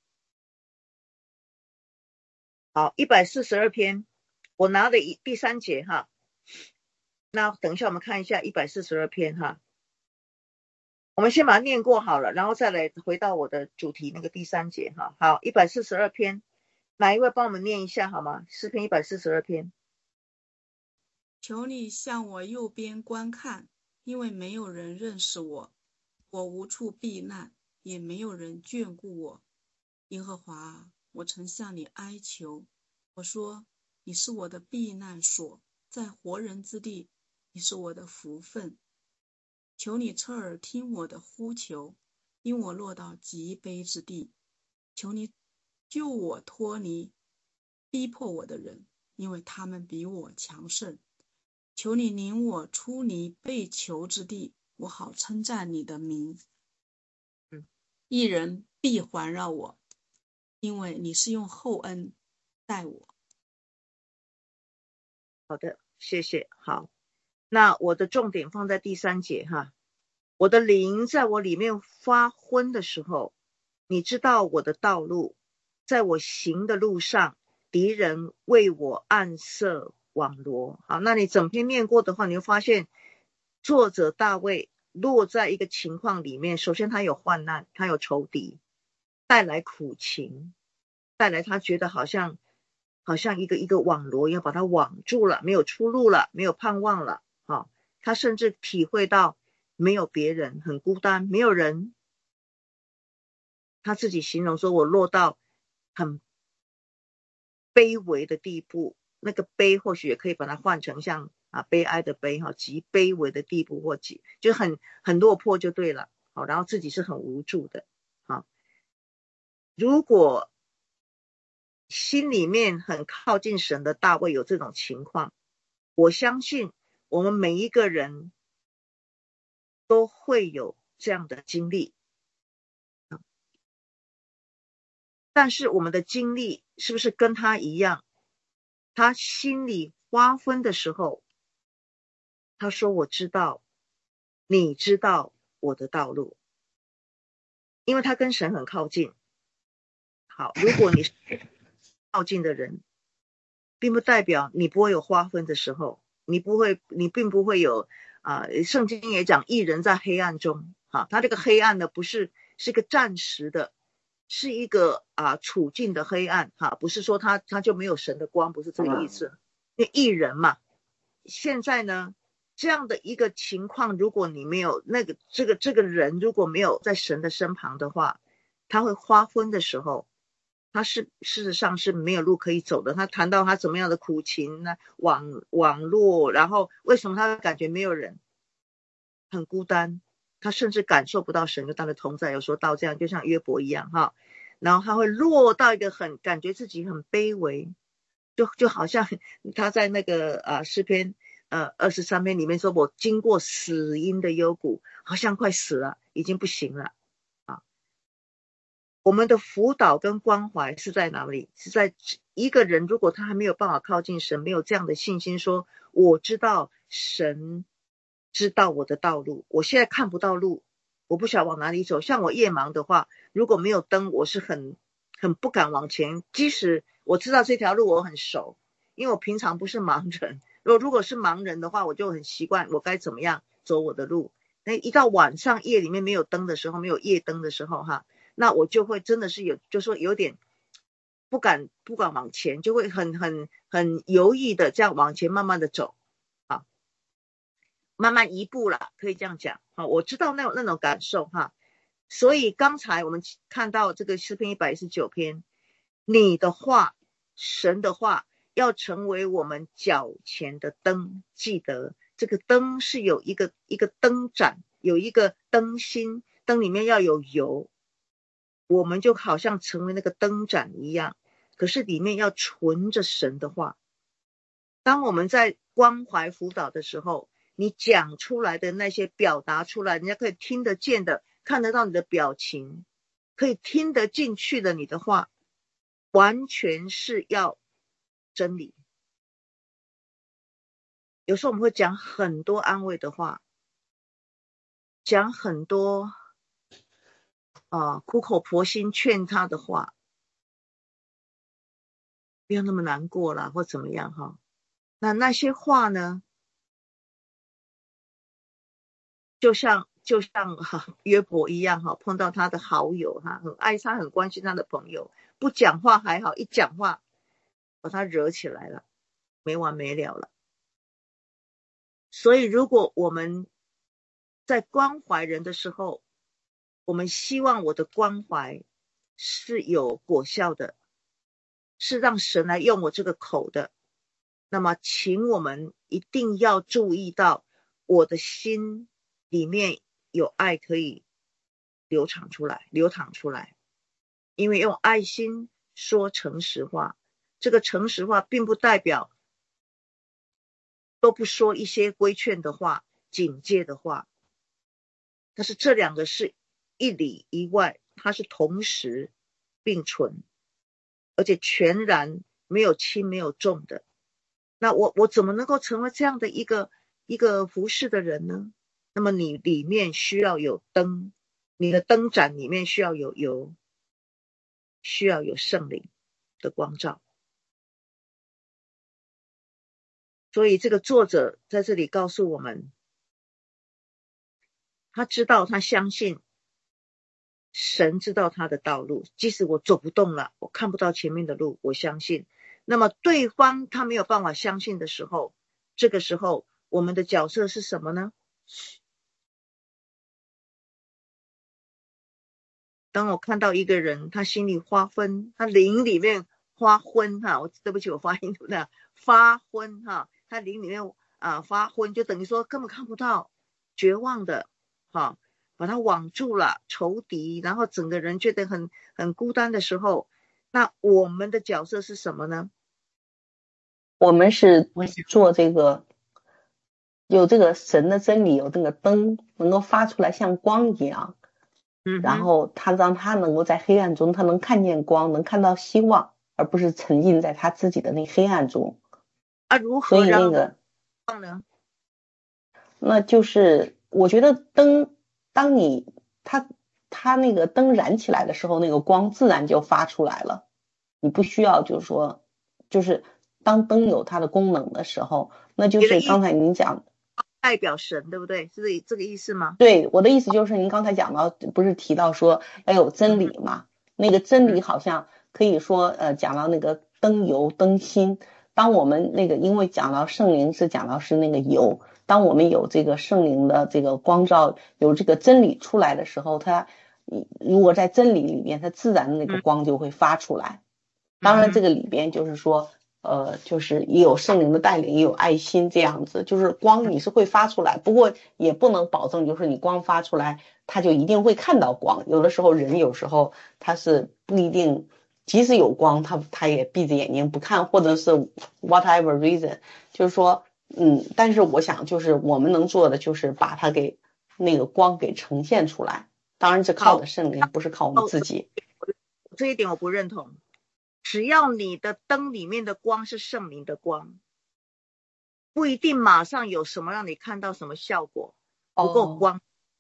好，142篇我拿的第3节那等一下我们看一下142篇我们先把它念过好了，然后再来回到我的主题那个第3节好，142篇，哪一位帮我们念一下好吗？诗篇142篇。 求你向我右边观看，因为没有人认识我，我无处避难， 也没有人眷顾我。耶和华啊，我曾向你哀求，我说你是我的避难所，在活人之地，你是我的福分。求你侧耳听我的呼求，因我落到极悲之地。求你救我脱离逼迫我的人，因为他们比我强盛。求你领我出离被囚之地，我好称赞你的名。一人必环绕我，因为你是用厚恩待我。 好的，谢谢。好，那我的重点放在第3节哈。我的灵在我里面发昏的时候，你知道我的道路，在我行的路上，敌人为我暗设网罗。好，那你整篇念过的话，你会发现作者大卫落在一个情况里面，首先他有患难，他有仇敌，带来苦情，带来他觉得好像一个网罗要把他网住了，没有出路了，没有盼望了。好，他甚至体会到没有别人，很孤单，没有人。他自己形容说，我落到很卑微的地步，那个悲或许也可以把它换成像悲哀的悲，极卑微的地步，或就很落魄就对了。好，然后自己是很无助的。好，如果心里面很靠近神的大卫有这种情况，我相信我们每一个人都会有这样的经历。但是我们的经历是不是跟他一样？他心里发昏的时候，他说我知道，你知道我的道路，因为他跟神很靠近。好，如果你是靠近的人，并不代表你不会有发昏的时候，你并不会有圣经也讲义人在黑暗中。好，他这个黑暗呢，不是个暂时的，是一个处境的黑暗。不是说他就没有神的光，不是这个意思。因为义人嘛，现在呢这样的一个情况，如果你没有这个人如果没有在神的身旁的话，他会发昏的时候，他事实上是没有路可以走的。他谈到他怎么样的苦情呢，网络，然后为什么他感觉没有人，很孤单，他甚至感受不到神跟他的同在。有时候到这样就像约伯一样哈，然后他会落到一个感觉自己很卑微，就好像他在那个诗篇23篇里面说，我经过死荫的幽谷，好像快死了，已经不行了。我们的辅导跟关怀是在哪里？是在一个人如果他还没有办法靠近神，没有这样的信心说我知道神知道我的道路，我现在看不到路，我不晓得往哪里走。像我夜盲的话，如果没有灯，我是很不敢往前，即使我知道这条路我很熟，因为我平常不是盲人。如果是盲人的话，我就很习惯我该怎么样走我的路。那一到晚上夜里面没有灯的时候，没有夜灯的时候那我就会真的是就说有点不敢往前，就会很犹豫的这样往前慢慢的走，慢慢一步了，可以这样讲。我知道那种感受所以刚才我们看到这个诗篇119篇，你的话，神的话要成为我们脚前的灯。记得这个灯是有一个灯盏，有一个灯芯，灯里面要有油，我们就好像成为那个灯盏一样，可是里面要存着神的话。当我们在关怀辅导的时候，你讲出来的那些表达出来，人家可以听得见的，看得到你的表情，可以听得进去的你的话，完全是要真理。有时候我们会讲很多安慰的话，讲很多苦口婆心劝他的话，不要那么难过了或怎么样那些话呢，就像约伯一样碰到他的好友很爱他，很关心他的朋友，不讲话还好，一讲话把他惹起来了，没完没了了。所以如果我们在关怀人的时候， 我们希望我的关怀是有果效的，是让神来用我这个口的，那么请我们一定要注意到我的心里面有爱可以流淌出来，因为用爱心说诚实话，这个诚实话并不代表都不说一些规劝的话、警戒的话，但是这两个是一里一外，它是同时并存，而且全然没有轻没有重的。那我怎么能够成为这样的一个服侍的人呢？那么你里面需要有灯，你的灯盏里面需要有油，需要有圣灵的光照。所以这个作者在这里告诉我们，他知道，他相信神知道他的道路，即使我走不动了，我看不到前面的路，我相信。那么对方他没有办法相信的时候，这个时候我们的角色是什么呢？当我看到一个人他心里发昏，他灵里面发昏对不起我发音对不对？发昏他灵里面发昏，就等于说根本看不到，绝望的把他网住了，仇敌，然后整个人觉得很孤单的时候，那我们的角色是什么呢？ 我们是做这个有这个神的真理，有这个灯能够发出来像光一样，然后让他能够在黑暗中他能看见光，能看到希望，而不是沉浸在他自己的那黑暗中。 如何让光呢？ 那就是我觉得灯，当你他那个灯燃起来的时候，那个光自然就发出来了，你不需要就是说，就是当灯有它的功能的时候，那就是刚才您讲代表神，对不对？是这个意思吗？ 对，我的意思就是您刚才讲到，不是提到说要有真理嘛？那个真理好像可以说讲到那个灯油灯芯，当我们那个因为讲到圣灵是讲到是那个油，当我们有这个圣灵的这个光照，有这个真理出来的时候，它如果在真理里面，它自然的那个光就会发出来。当然这个里边就是说就是也有圣灵的带领，也有爱心，这样子就是光你是会发出来，不过也不能保证就是你光发出来他就一定会看到光，有的时候人有时候他是不一定，即使有光他也闭着眼睛不看，或者是 whatever reason， 就是说但是我想就是我们能做的就是把它给那个光给呈现出来，当然是靠的圣灵，不是靠我们自己。 这一点我不认同。只要你的灯里面的光是圣灵的光，不一定马上有什么让你看到什么效果，不够光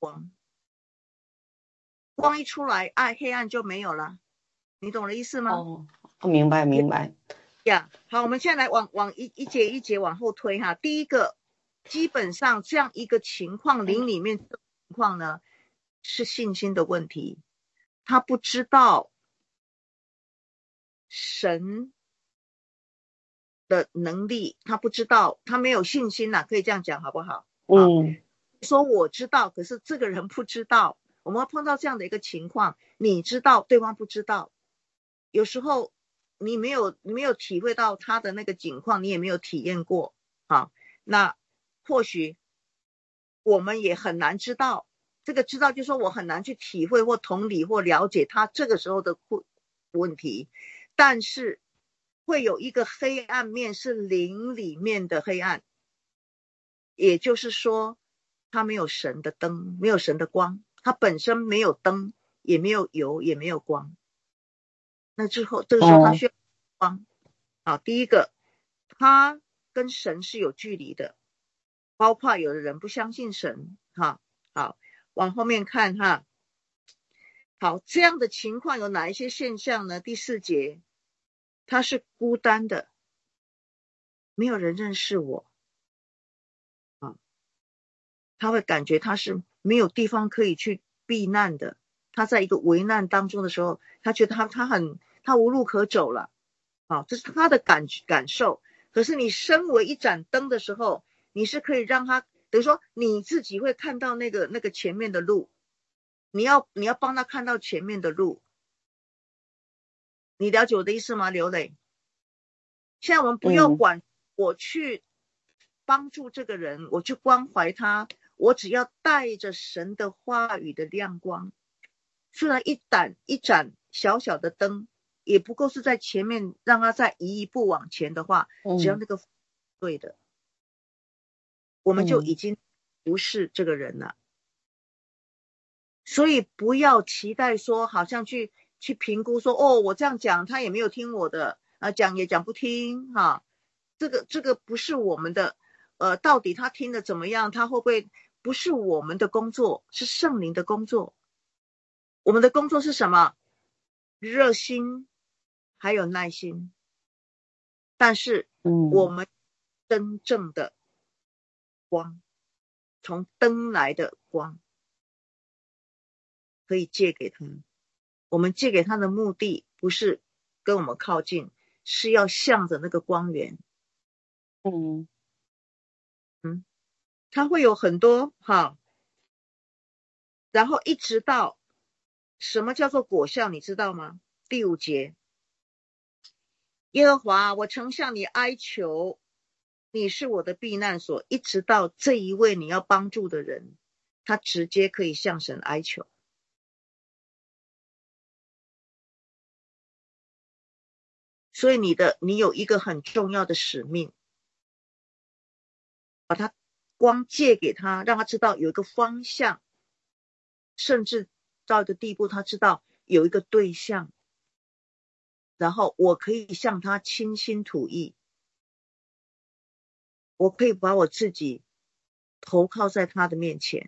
一出来黑暗就没有了，你懂的意思吗？ 明白呀。好，我们现在来往一节一节往后推第一个，基本上这样一个情况，灵里面的情况呢是信心的问题，他不知道神的能力，他不知道，他没有信心可以这样讲好不好？说我知道，可是这个人不知道。我们会碰到这样的一个情况，你知道对方不知道，有时候你没有体会到他的那个境况，你也没有体验过那或许我们也很难知道，这个知道就是说我很难去体会或同理或了解他这个时候的问题，但是会有一个黑暗面是灵里面的黑暗，也就是说他没有神的灯，没有神的光，他本身没有灯，也没有油，也没有光。那之后这个时候他需要光第一个他跟神是有距离的，包括有的人不相信神好，往后面看好，这样的情况有哪一些现象呢？第4节，他是孤单的，没有人认识我他会感觉他是没有地方可以去避难的，他在一个危难当中的时候，他觉得他无路可走了这是他的感受。可是你身为一盏灯的时候，你是可以让他，等于说你自己会看到那个前面的路， 你要帮他看到前面的路。你了解我的意思吗，刘磊？现在我们不要管我去帮助这个人，我去关怀他，我只要带着神的话语的亮光，虽然一盏小小的灯，也不够是在前面让他再移一步往前的话，只要那个对的，我们就已经不是这个人了。所以不要期待说好像去评估说，哦，我这样讲他也没有听我的，讲也讲不听哈，这个不是我们的，到底他听的怎么样，他会不会，不是我们的工作，是圣灵的工作。我们的工作是什么？热心还有耐心。但是我们真正的光，从灯来的光可以借给他，我们借给他的目的不是跟我们靠近，是要向着那个光源。他会有很多然后一直到什么叫做果效，你知道吗？第5节，耶和华，我曾向你哀求，你是我的避难所，一直到这一位你要帮助的人，他直接可以向神哀求。所以你有一个很重要的使命，把他光借给他，让他知道有一个方向，甚至到一个地步他知道有一个对象，然后我可以向他倾心吐意，我可以把我自己投靠在他的面前。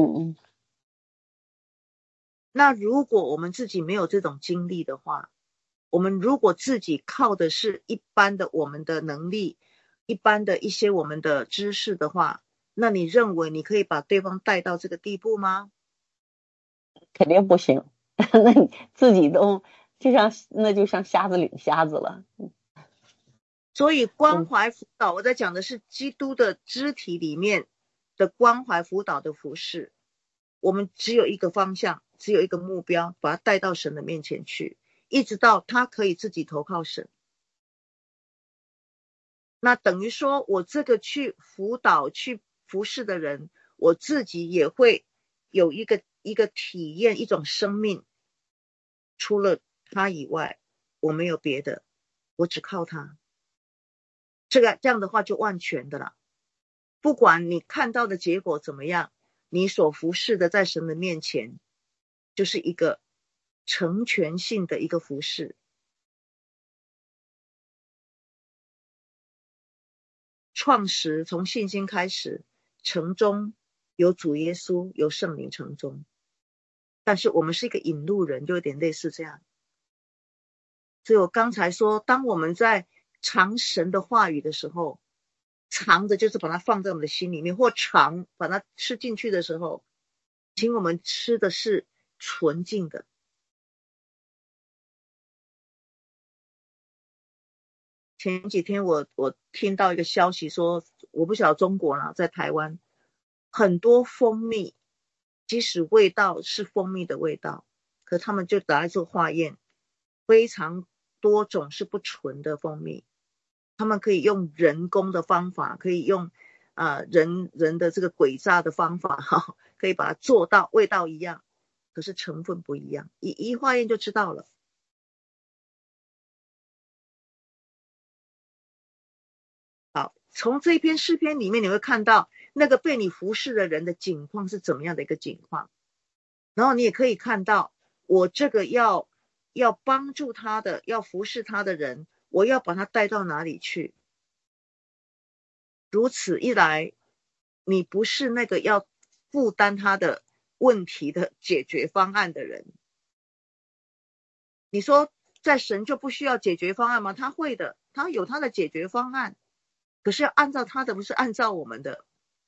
那如果我们自己没有这种经历的话，我们如果自己靠的是一般的我们的能力，一般的一些我们的知识的话，那你认为你可以把对方带到这个地步吗？ 肯定不行。那你自己都就像瞎子领瞎子了。 所以关怀辅导，我在讲的是基督的肢体里面的关怀辅导的服事。我们只有一个方向，只有一个目标，把他带到神的面前去，一直到他可以自己投靠神。那等于说我这个去辅导去服事的人，我自己也会有一个体验，一种生命，除了他以外我没有别的，我只靠他。这样的话就万全的了。不管你看到的结果怎么样，你所服事的在神的面前就是一个成全性的一个服事。创始从信心开始，成终有主耶稣有圣灵成终。但是我们是一个引路人，就有点类似这样。所以我刚才说，当我们在尝神的话语的时候，尝的就是把它放在我们的心里面，或尝把它吃进去的时候，请我们吃的是纯净的。前几天我听到一个消息说，我不晓得中国啦，在台湾很多蜂蜜，即使味道是蜂蜜的味道，可他们就拿来做化验，非常多种是不纯的蜂蜜，他们可以用人工的方法，可以用人的这个诡诈的方法可以把它做到味道一样，可是成分不一样，一化验就知道了。好，从这篇诗篇里面你会看到那个被你服侍的人的境况是怎么样的一个境况，然后你也可以看到我这个要帮助他的，要服侍他的人，我要把他带到哪里去。如此一来，你不是那个要负担他的问题的解决方案的人。你说在神就不需要解决方案吗？他会的，他有他的解决方案，可是要按照他的，不是按照我们的。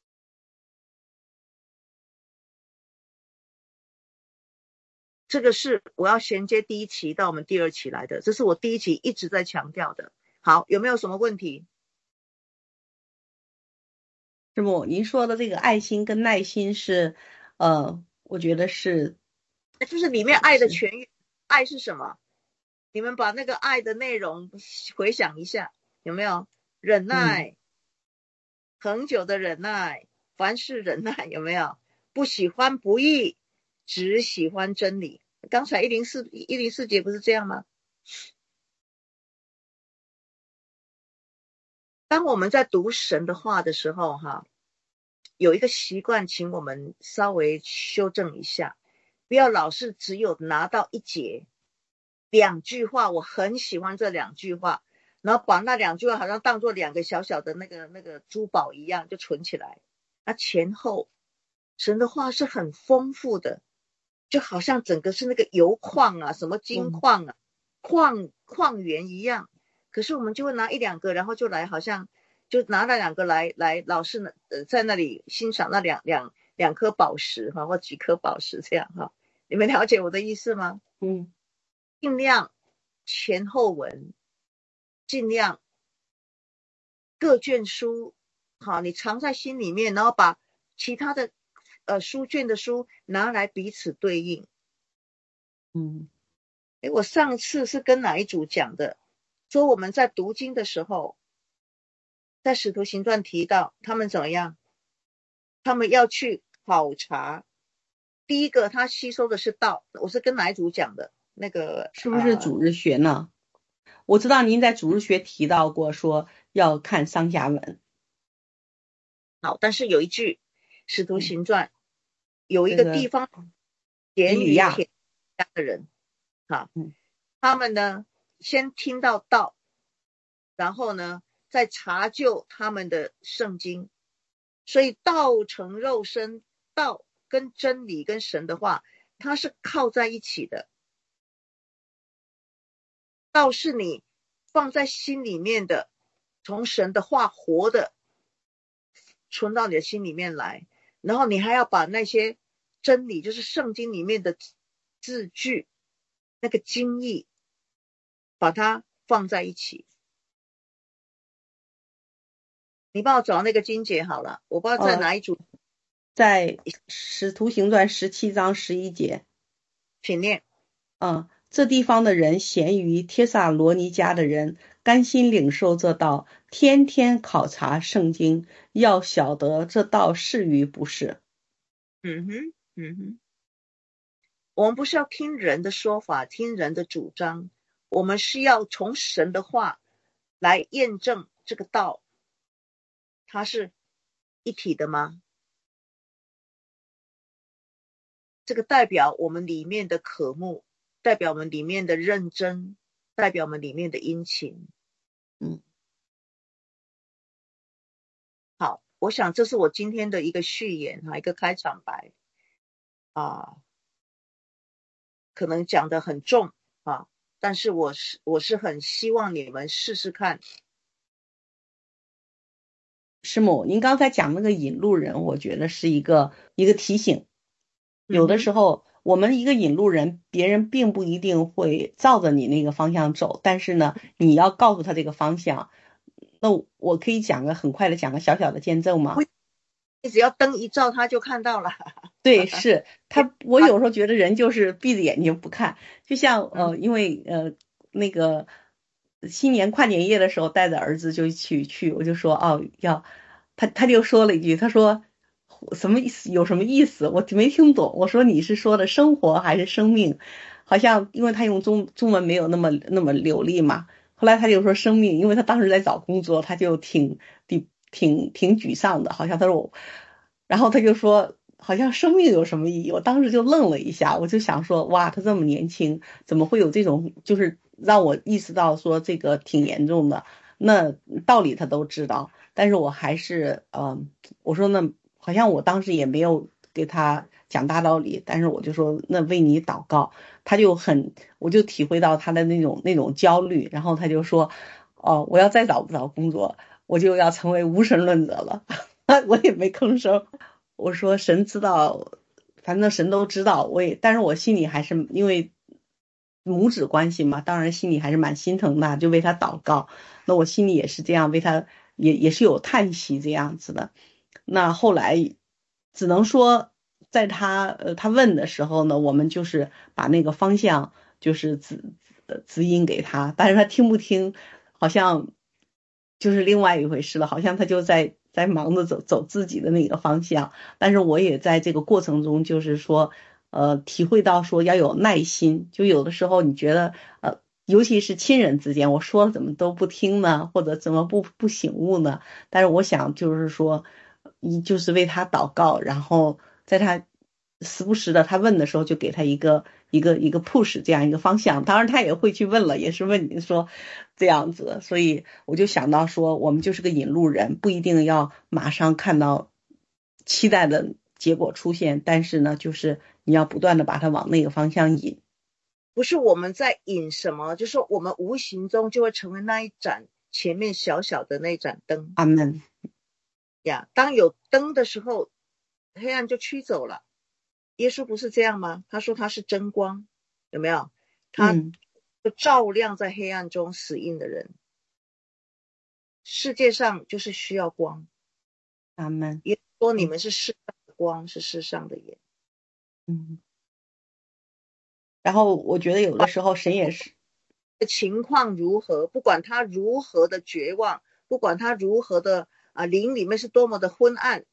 这个是我要衔接第1期到我们第2期来的，这是我第1期一直在强调的。好，有没有什么问题？ 师母，您说的这个爱心跟耐心是我觉得是就是里面爱的泉源。爱是什么？你们把那个爱的内容回想一下，有没有？忍耐，恒久的忍耐，凡事忍耐，有没有？不喜欢不义，只喜欢真理。刚才104节不是这样吗？当我们在读神的话的时候，有一个习惯，请我们稍微修正一下，不要老是只有拿到一节2句话，我很喜欢这2句话，然后把那2句话好像当作2个小小的那个珠宝一样就存起来。那前后神的话是很丰富的，就好像整个是那个油矿啊，什么金矿啊，矿源一样。可是我们就会拿1-2个，然后就来好像就拿那2个来老是在那里欣赏那两颗宝石或几颗宝石这样你们了解我的意思吗？尽量前后文，尽量各卷书你藏在心里面，然后把其他的书卷的书拿来彼此对应。我上次是跟哪一组讲的，说我们在读经的时候，在使徒行传提到他们怎么样，他们要去考察。第一个他吸收的是道，我是跟哪一组讲的，那个是不是主日学呢？我知道您在主日学提到过说要看上下文。 好，但是有一句使徒行传有一个地方言语铁的人他们呢先听到道，然后呢再查究他们的圣经，所以道成肉身，道跟真理跟神的话它是靠在一起的。道是你放在心里面的，从神的话活的存到你的心里面来，然后你还要把那些真理，就是圣经里面的字句，那个经义把它放在一起。你帮我找那个经节好了，我不知道在哪一组。 在使徒行传17章11节。 请念。 这地方的人咸于帖撒罗尼迦的人，甘心领受这道，天天考察圣经，要晓得这道是与不是。 我们不是要听人的说法，听人的主张，我们是要从神的话来验证这个道，它是一体的吗？这个代表我们里面的渴慕，代表我们里面的认真，代表我们里面的殷勤。好，我想这是我今天的一个序言，一个开场白可能讲得很重但是我是很希望你们试试看。 师母，您刚才讲那个引路人，我觉得是一个提醒。有的时候我们一个引路人，别人并不一定会照着你那个方向走，但是呢你要告诉他这个方向。那我可以很快的讲个小小的见证吗？ 你只要灯一照他就看到了。 对，是我有时候觉得人就是闭着眼睛不看，就像因为那个新年跨年夜的时候带着儿子就去，我就说他就说了一句，他说什么意思？有什么意思？我没听懂。我说你是说的生活还是生命？好像因为他用中文没有那么流利嘛。后来他就说生命，因为他当时在找工作，他就挺沮丧的，好像他说然后他就说好像生命有什么意义？我当时就愣了一下，我就想说哇，他这么年轻，怎么会有这种，就是让我意识到说这个挺严重的。那道理他都知道，但是我还是我说那好像我当时也没有给他讲大道理，但是我就说那为你祷告。他就我就体会到他的那种焦虑，然后他就说我要再找不着工作，我就要成为无神论者了。我也没吭声。我说神知道，反正神都知道，但是我心里还是因为母子关系嘛，当然心里还是蛮心疼的，就为他祷告。那我心里也是这样，为他也是有叹息这样子的。那后来只能说在他问的时候呢，我们就是把那个方向就是指引给他，但是他听不听好像就是另外一回事了，好像他就在忙着走自己的那个方向。但是我也在这个过程中就是说体会到说要有耐心，就有的时候你觉得尤其是亲人之间，我说了怎么都不听呢，或者怎么不醒悟呢？但是我想就是说，就是为他祷告，然后在他时不时的他问的时候，就给他一个 push 这样一个方向。当然他也会去问了，也是问你说这样子。所以我就想到说，我们就是个引路人，不一定要马上看到期待的结果出现，但是呢，就是你要不断的把它往那个方向引。 不是我们在引什么，就是说我们无形中就会成为那一盏前面小小的那盏灯。 阿们呀，当有灯的时候，黑暗就驱走了。耶稣不是这样吗？他说他是真光，有没有？他就照亮在黑暗中死硬的人。世界上就是需要光。 阿们。 耶稣说你们是世上的光，是世上的盐。 然后我觉得有的时候神也是情况如何，不管他如何的绝望，不管他如何的灵里面是多么的昏暗，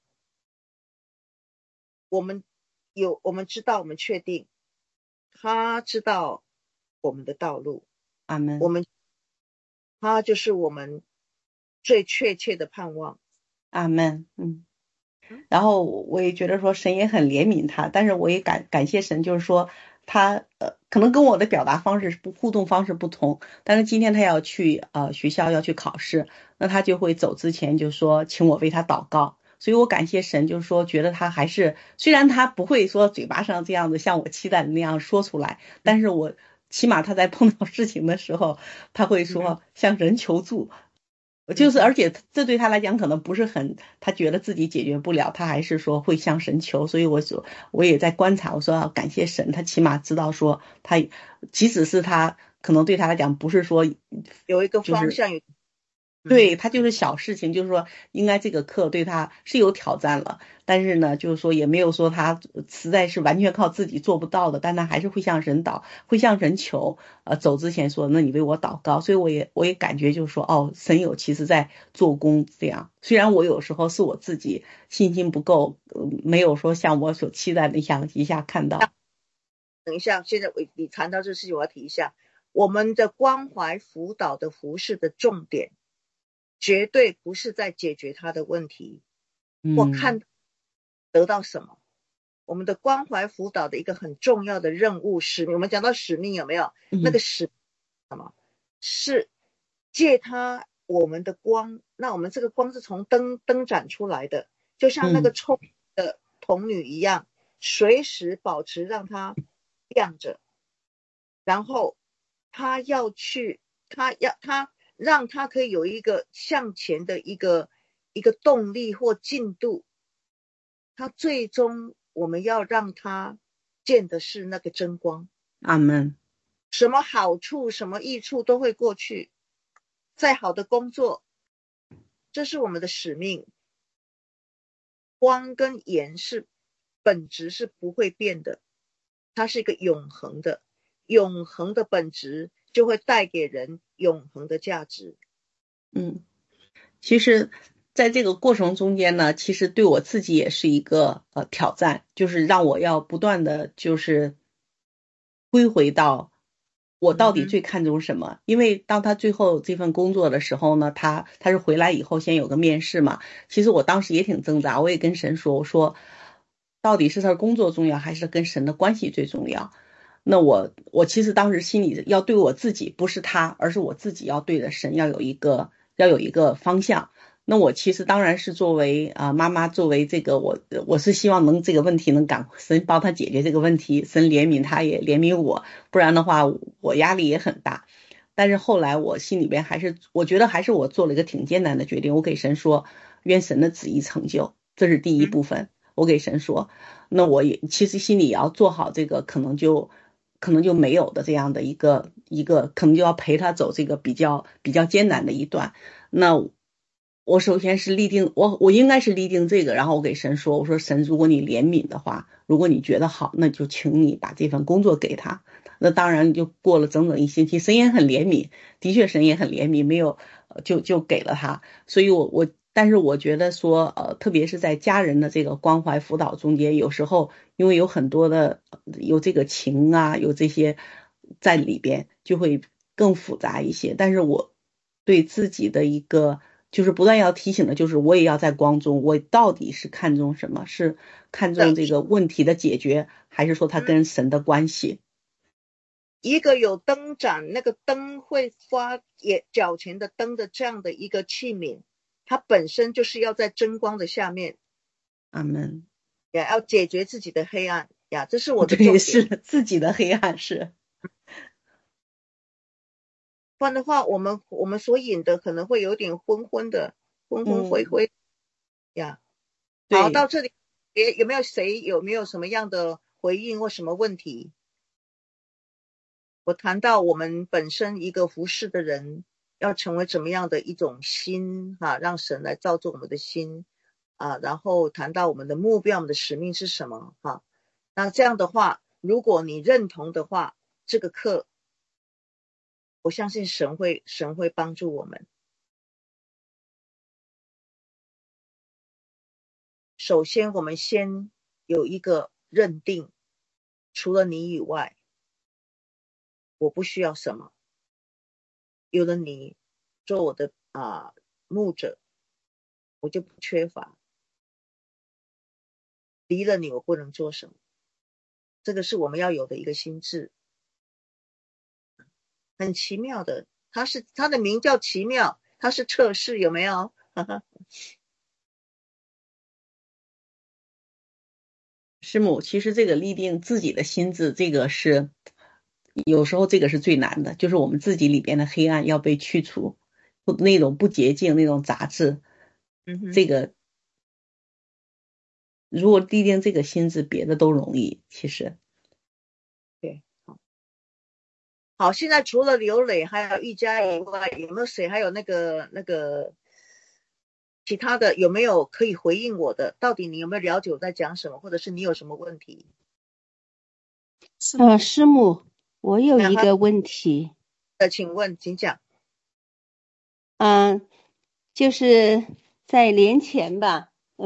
我们知道，我们确定他知道我们的道路。 阿们。 他就是我们最确切的盼望。 阿们。然后我也觉得说神也很怜悯他，但是我也感谢神，就是说他可能跟我的表达方式互动方式不同，但是今天他要去学校要去考试，那他就会走之前就说请我为他祷告。所以我感谢神，就是说觉得他还是虽然他不会说嘴巴上这样子像我期待的那样说出来，但是我起码他在碰到事情的时候他会说向神求助。就是而且这对他来讲可能不是很，他觉得自己解决不了，他还是说会向神求。所以我也在观察，我说要感谢神，他起码知道说他即使是他可能对他来讲不是说有一个方向， 对，他就是小事情，就是说应该这个课对他是有挑战了，但是呢就是说也没有说他实在是完全靠自己做不到的，但他还是会向神会向神求。走之前说那你为我祷告。所以我也感觉就是说神有其实在做工这样。虽然我有时候是我自己信心不够，没有说像我所期待的一下看到。 等一下，现在你谈到这事情我要提一下，我们的关怀辅导的服事的重点绝对不是在解决他的问题或看得到什么。我们的关怀辅导的一个很重要的任务使命，我们讲到使命有没有？那个使命什么？是借他我们的光，那我们这个光是从灯展出来的，就像那个充的童女一样，随时保持让它亮着，然后他让他可以有一个向前的一个动力或进度。他最终我们要让他见的是那个真光。 阿们。 什么好处什么益处都会过去，再好的工作，这是我们的使命。光跟盐是本质是不会变的，它是一个永恒的本质，就会带给人永恒的价值。 其实在这个过程中间呢，其实对我自己也是一个挑战，就是让我要不断的就是归回到我到底最看重什么。因为当他最后这份工作的时候呢，他是回来以后先有个面试嘛，其实我当时也挺挣扎，我也跟神说，我说到底是他的工作重要还是跟神的关系最重要。那我其实当时心里要对我自己，不是他，而是我自己要对着神要有一个方向。那我其实当然是作为妈妈，作为这个我是希望能这个问题能神帮他解决这个问题，神怜悯他也怜悯我，不然的话我压力也很大。但是后来我心里边我觉得还是我做了一个挺艰难的决定，我给神说愿神的旨意成就，这是第一部分。我给神说，那我也其实心里也要做好这个可能就没有的这样的一个可能就要陪他走这个比较艰难的一段。那我首先是立定，我应该是立定这个，然后我给神说，我说神，如果你怜悯的话，如果你觉得好，那就请你把这份工作给他。那当然就过了整整1星期，神也很怜悯，的确神也很怜悯，没有就给了他。所以但是我觉得说特别是在家人的这个关怀辅导中间，有时候因为有很多的有这个情啊，有这些在里边，就会更复杂一些。但是我对自己的一个就是不断要提醒的，就是我也要在光中，我到底是看重什么？是看重这个问题的解决，还是说它跟神的关系？ 一个有灯盏，那个灯会发脚前的灯的这样的一个器皿，它本身就是要在真光的下面。 阿们。 也要解决自己的黑暗呀，这是我的重点。 是自己的黑暗是。 不然的话，我们所引的可能会有点昏昏的，昏昏灰灰呀。好，到这里有没有什么样的回应或什么问题？我谈到我们本身一个服侍的人要成为怎么样的一种心让神来造就我们的心然后谈到我们的目标，我们的使命是什么那这样的话，如果你认同的话，这个课我相信神会帮助我们。首先我们先有一个认定，除了你以外我不需要什么，有了你做我的牧者，我就不缺乏，离了你我不能做什么。这个是我们要有的一个心智，很奇妙的，它的名叫奇妙，它是测试，有没有？ 师母，其实这个立定自己的心智，这个是有时候这个是最难的，就是我们自己里边的黑暗要被去除，那种不洁净，那种杂质，这个如果立定这个心智，别的都容易。其实， 对，好，现在除了刘磊还有玉佳以外，有没有谁还有那个其他的有没有可以回应我的？到底你有没有了解我在讲什么，或者是你有什么问题？ 师母，我有一个问题。 请问，请讲。 就是在年前吧，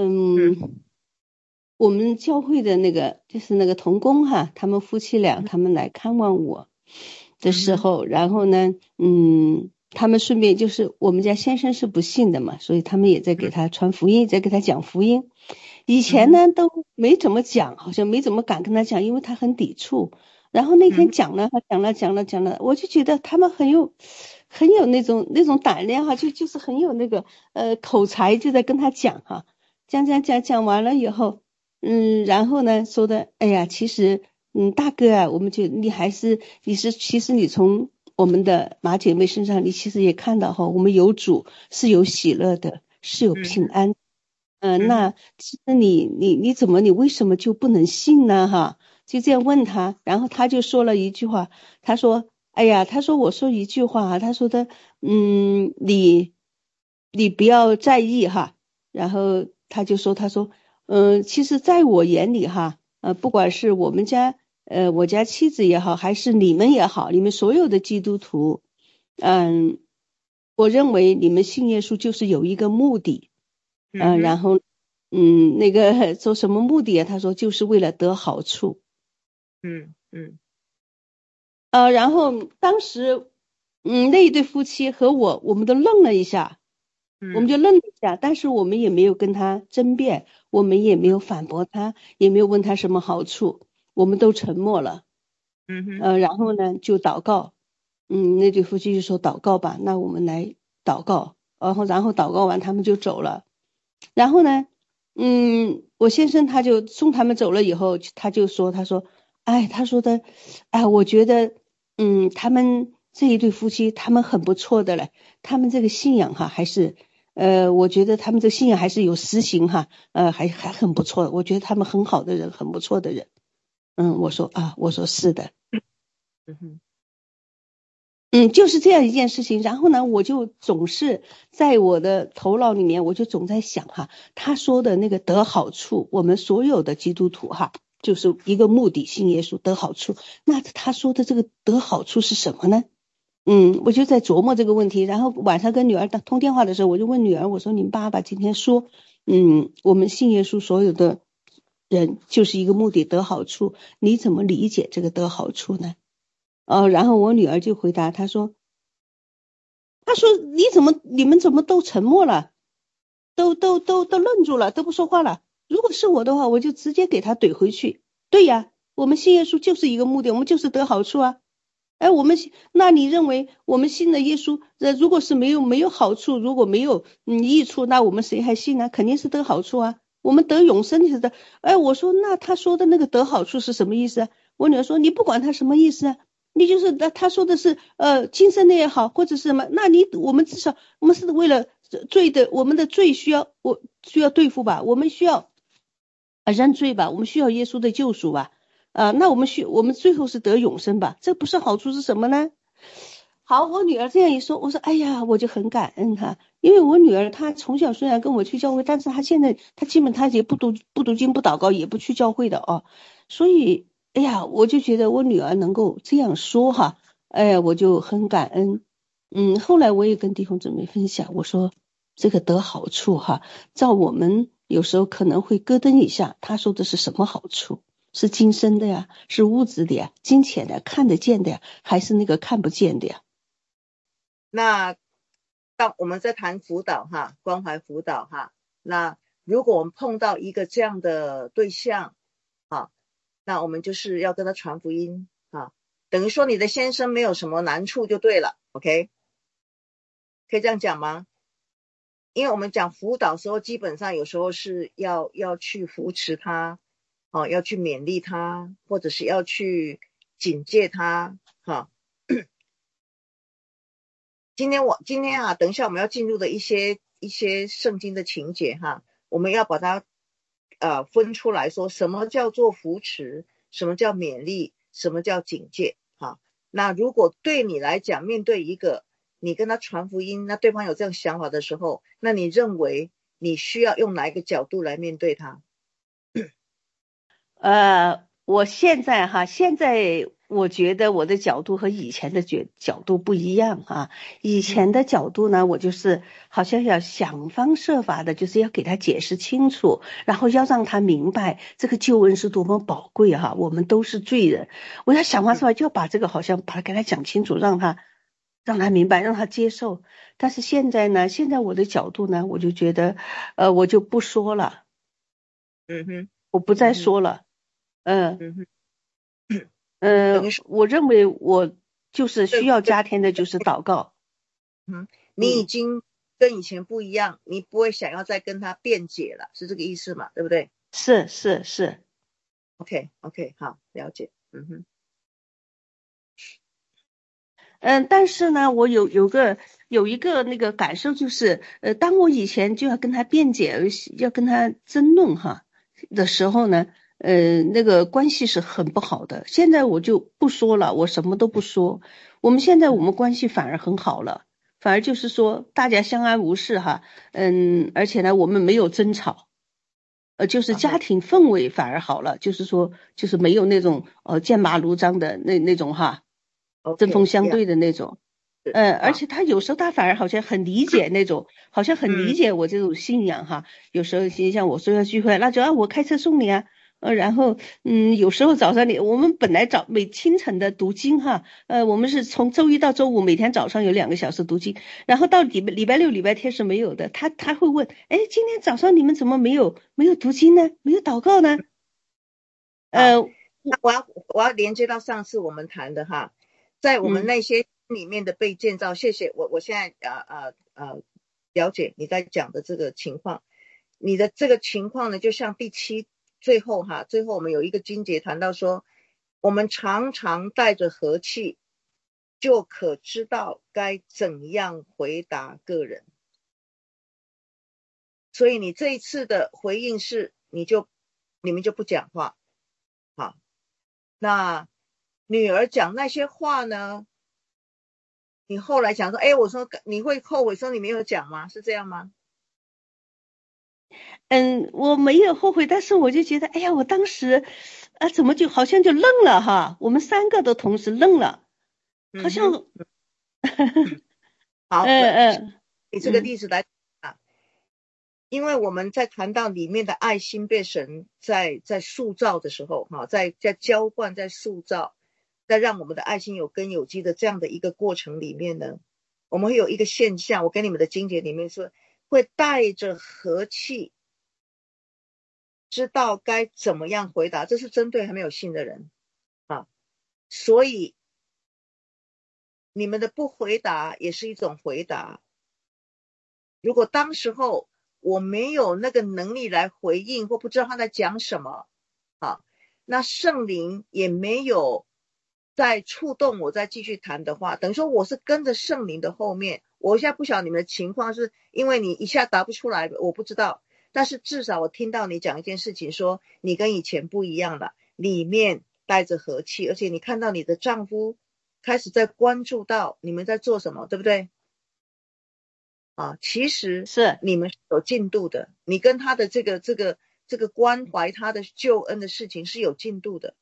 我们教会的就是那个同工他们夫妻俩他们来看望我的时候，然后呢，他们顺便就是我们家先生是不信的嘛，所以他们也在给他传福音，在给他讲福音。以前呢都没怎么讲，好像没怎么敢跟他讲，因为他很抵触。然后那天讲了，我就觉得他们很有那种胆量就是很有那个口才，就在跟他讲讲完了以后，然后呢说的，哎呀，其实大哥我们觉得其实你从我们的马姐妹身上，你其实也看到我们有主，是有喜乐的，是有平安。那其实你为什么就不能信呢就这样问他，然后他就说了一句话，他说哎呀，他说我说一句话他说的你不要在意然后他说其实在我眼里不管是我们家我家妻子也好，还是你们也好，你们所有的基督徒我认为你们信耶稣就是有一个目的然后那个做什么目的他说就是为了得好处然后当时那一对夫妻和我们都愣了一下我们就愣了一下，但是我们也没有跟他争辩，我们也没有反驳他，也没有问他什么好处，我们都沉默了然后呢就祷告那对夫妻就说祷告吧，那我们来祷告然后祷告完他们就走了。然后呢我先生他就送他们走了以后，他说他说的我觉得他们这一对夫妻他们很不错的嘞，他们这个信仰还是我觉得他们这个信仰还是有实行还很不错的，我觉得他们很好的人，很不错的人我说是的就是这样一件事情。然后呢，我就总是在我的头脑里面，我就总在想哈，他说的那个得好处，我们所有的基督徒哈，就是一个目的，信耶稣得好处。那他说的这个得好处是什么呢？我就在琢磨这个问题。然后晚上跟女儿通电话的时候，我就问女儿，我说你爸爸今天说，我们信耶稣所有的人就是一个目的得好处，你怎么理解这个得好处呢？然后我女儿就回答，她说你们怎么都沉默了，都愣住了，都不说话了。如果是我的话，我就直接给她怼回去。对呀，我们信耶稣就是一个目的，我们就是得好处啊。那你认为我们信的耶稣，如果是没有好处，如果没有益处，那我们谁还信呢？肯定是得好处啊，我们得永生是的。我说那他说的那个得好处是什么意思啊？我女儿说你不管他什么意思啊，你就是他说的是今生的也好，或者是什么，那我们至少我们是为了我们的罪需要对付吧，我们需要认罪吧，我们需要耶稣的救赎吧。那我们最后是得永生吧？这不是好处是什么呢？好，我女儿这样一说，我说哎呀，我就很感恩她，因为我女儿她从小虽然跟我去教会，但是她现在基本她也不读经不祷告，也不去教会的哦。所以哎呀，我就觉得我女儿能够这样说哈，我就很感恩。后来我也跟弟兄姊妹分享，我说这个得好处哈，照我们有时候可能会咯噔一下，他说的是什么好处？是今生的呀，是物质的呀，金钱的，看得见的呀，还是那个看不见的呀？ 那当我们在谈辅导哈，关怀辅导哈，那如果我们碰到一个这样的对象啊，那我们就是要跟他传福音啊，等于说你的先生没有什么难处就对了 ，OK？ 可以这样讲吗？因为我们讲辅导的时候，基本上有时候是要去扶持他，要去勉励他，或者是要去警戒他，哈。今天啊，等一下我们要进入的一些圣经的情节哈，我们要把它分出来说，什么叫做扶持，什么叫勉励，什么叫警戒哈。那如果对你来讲，面对一个你跟他传福音，那对方有这样想法的时候，那你认为你需要用哪一个角度来面对他？ 我现在我觉得我的角度和以前的角度不一样哈。以前的角度呢，我就是好像要想方设法的，就是要给他解释清楚，然后要让他明白这个救恩是多么宝贵哈，我们都是罪人。我要想方设法就要把这个好像把它给他讲清楚，让他明白，让他接受。但是现在我的角度呢，我就觉得我就不说了，我不再说了。我认为我就是需要加添的就是祷告。 你已经跟以前不一样，你不会想要再跟他辩解了，是这个意思嘛？对不对？ 是。 OK， 好，了解。 但是呢，我有一个那个感受，就是当我以前就要跟他辩解，要跟他争论哈的时候呢，那个关系是很不好的。现在我就不说了，我什么都不说。我们关系反而很好了，反而就是说大家相安无事哈。而且呢，我们没有争吵，就是家庭氛围反而好了，就是说就是没有那种剑拔弩张的那种哈。针锋相对的那种。而且他有时候他反而好像很理解那种，好像很理解我这种信仰哈。有时候像我说要聚会，那就我开车送你啊。然后有时候早上我们本来每清晨的读经哈，我们是从周一到周五每天早上有2个小时读经，然后到礼拜六礼拜天是没有的。他会问，今天早上你们怎么没有读经呢？没有祷告呢？ 那我要连接到上次我们谈的哈，在我们那些里面的被建造，谢谢我现在了解你在讲的这个情况。你的这个情况呢，就像第7最后我们有一个经节谈到说，我们常常带着和气，就可知道该怎样回答个人。所以你这一次的回应是，你们就不讲话。好，那女儿讲那些话呢， 你后来讲说，哎，我说你会后悔说你没有讲吗？是这样吗？ 我没有后悔，但是我就觉得，哎呀，我当时，怎么就好像就愣了哈？我们3个都同时愣了，好像， 好，以这个例嗯子来啊，因为我们在谈到里面的爱心被神在塑造的时候，哈，在浇灌、在塑造、在让我们的爱心有根有基的这样的一个过程里面呢，我们会有一个现象，我给你们的经节里面说，会带着和气，知道该怎么样回答，这是针对还没有信的人啊，所以你们的不回答也是一种回答。如果当时候我没有那个能力来回应，或不知道他在讲什么，好，那圣灵也没有再触动我再继续谈的话，等于说我是跟着圣灵的后面。我现在不晓得你们的情况，是因为你一下答不出来，我不知道，但是至少我听到你讲一件事情，说你跟以前不一样了，里面带着和气，而且你看到你的丈夫开始在关注到你们在做什么，对不对？啊，其实是你们是有进度的，你跟他的这个关怀他的救恩的事情是有进度的。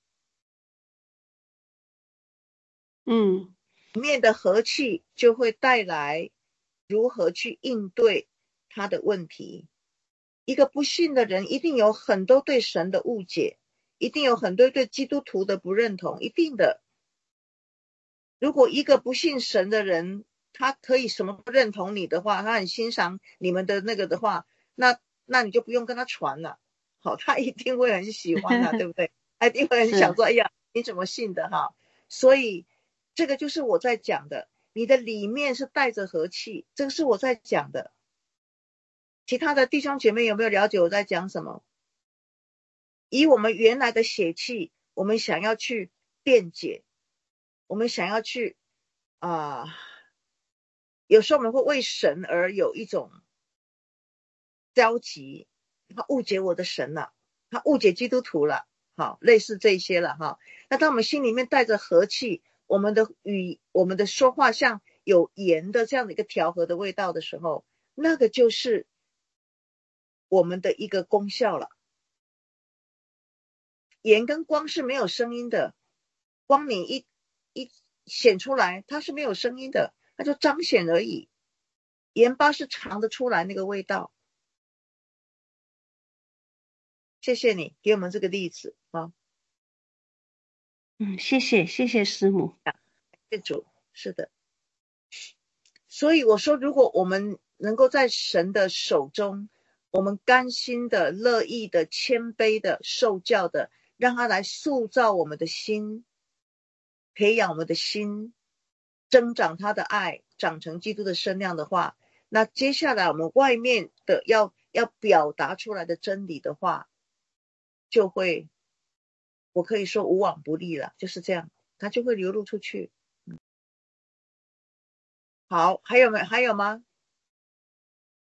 里面的和气就会带来如何去应对他的问题。一个不信的人一定有很多对神的误解，一定有很多对基督徒的不认同，一定的。如果一个不信神的人，他可以什么不认同你的话，他很欣赏你们的那个的话，那你就不用跟他传了。好，他一定会很喜欢的，对不对？他一定会很想说，哎呀，你怎么信的哈？所以这个就是我在讲的，你的里面是带着和气，这个是我在讲的。其他的弟兄姐妹有没有了解我在讲什么？以我们原来的血气，我们想要去辩解，我们想要去有时候我们会为神而有一种焦急，他误解我的神了，他误解基督徒了，好，类似这些了哈。那当我们心里面带着和气，我们的说话像有盐的这样的一个调和的味道的时候，那个就是我们的一个功效了。盐跟光是没有声音的，光你一显出来，它是没有声音的，它就彰显而已。盐巴是尝得出来那个味道。谢谢你给我们这个例子啊。 谢谢师母。 谢主，是的。所以我说，如果我们能够在神的手中，我们甘心的、乐意的、谦卑的、受教的，让他来塑造我们的心，培养我们的心，增长他的爱，长成基督的身量的话，那接下来我们外面的要表达出来的真理的话，就会，我可以说无往不利了，就是这样，它就会流露出去。好，还有吗？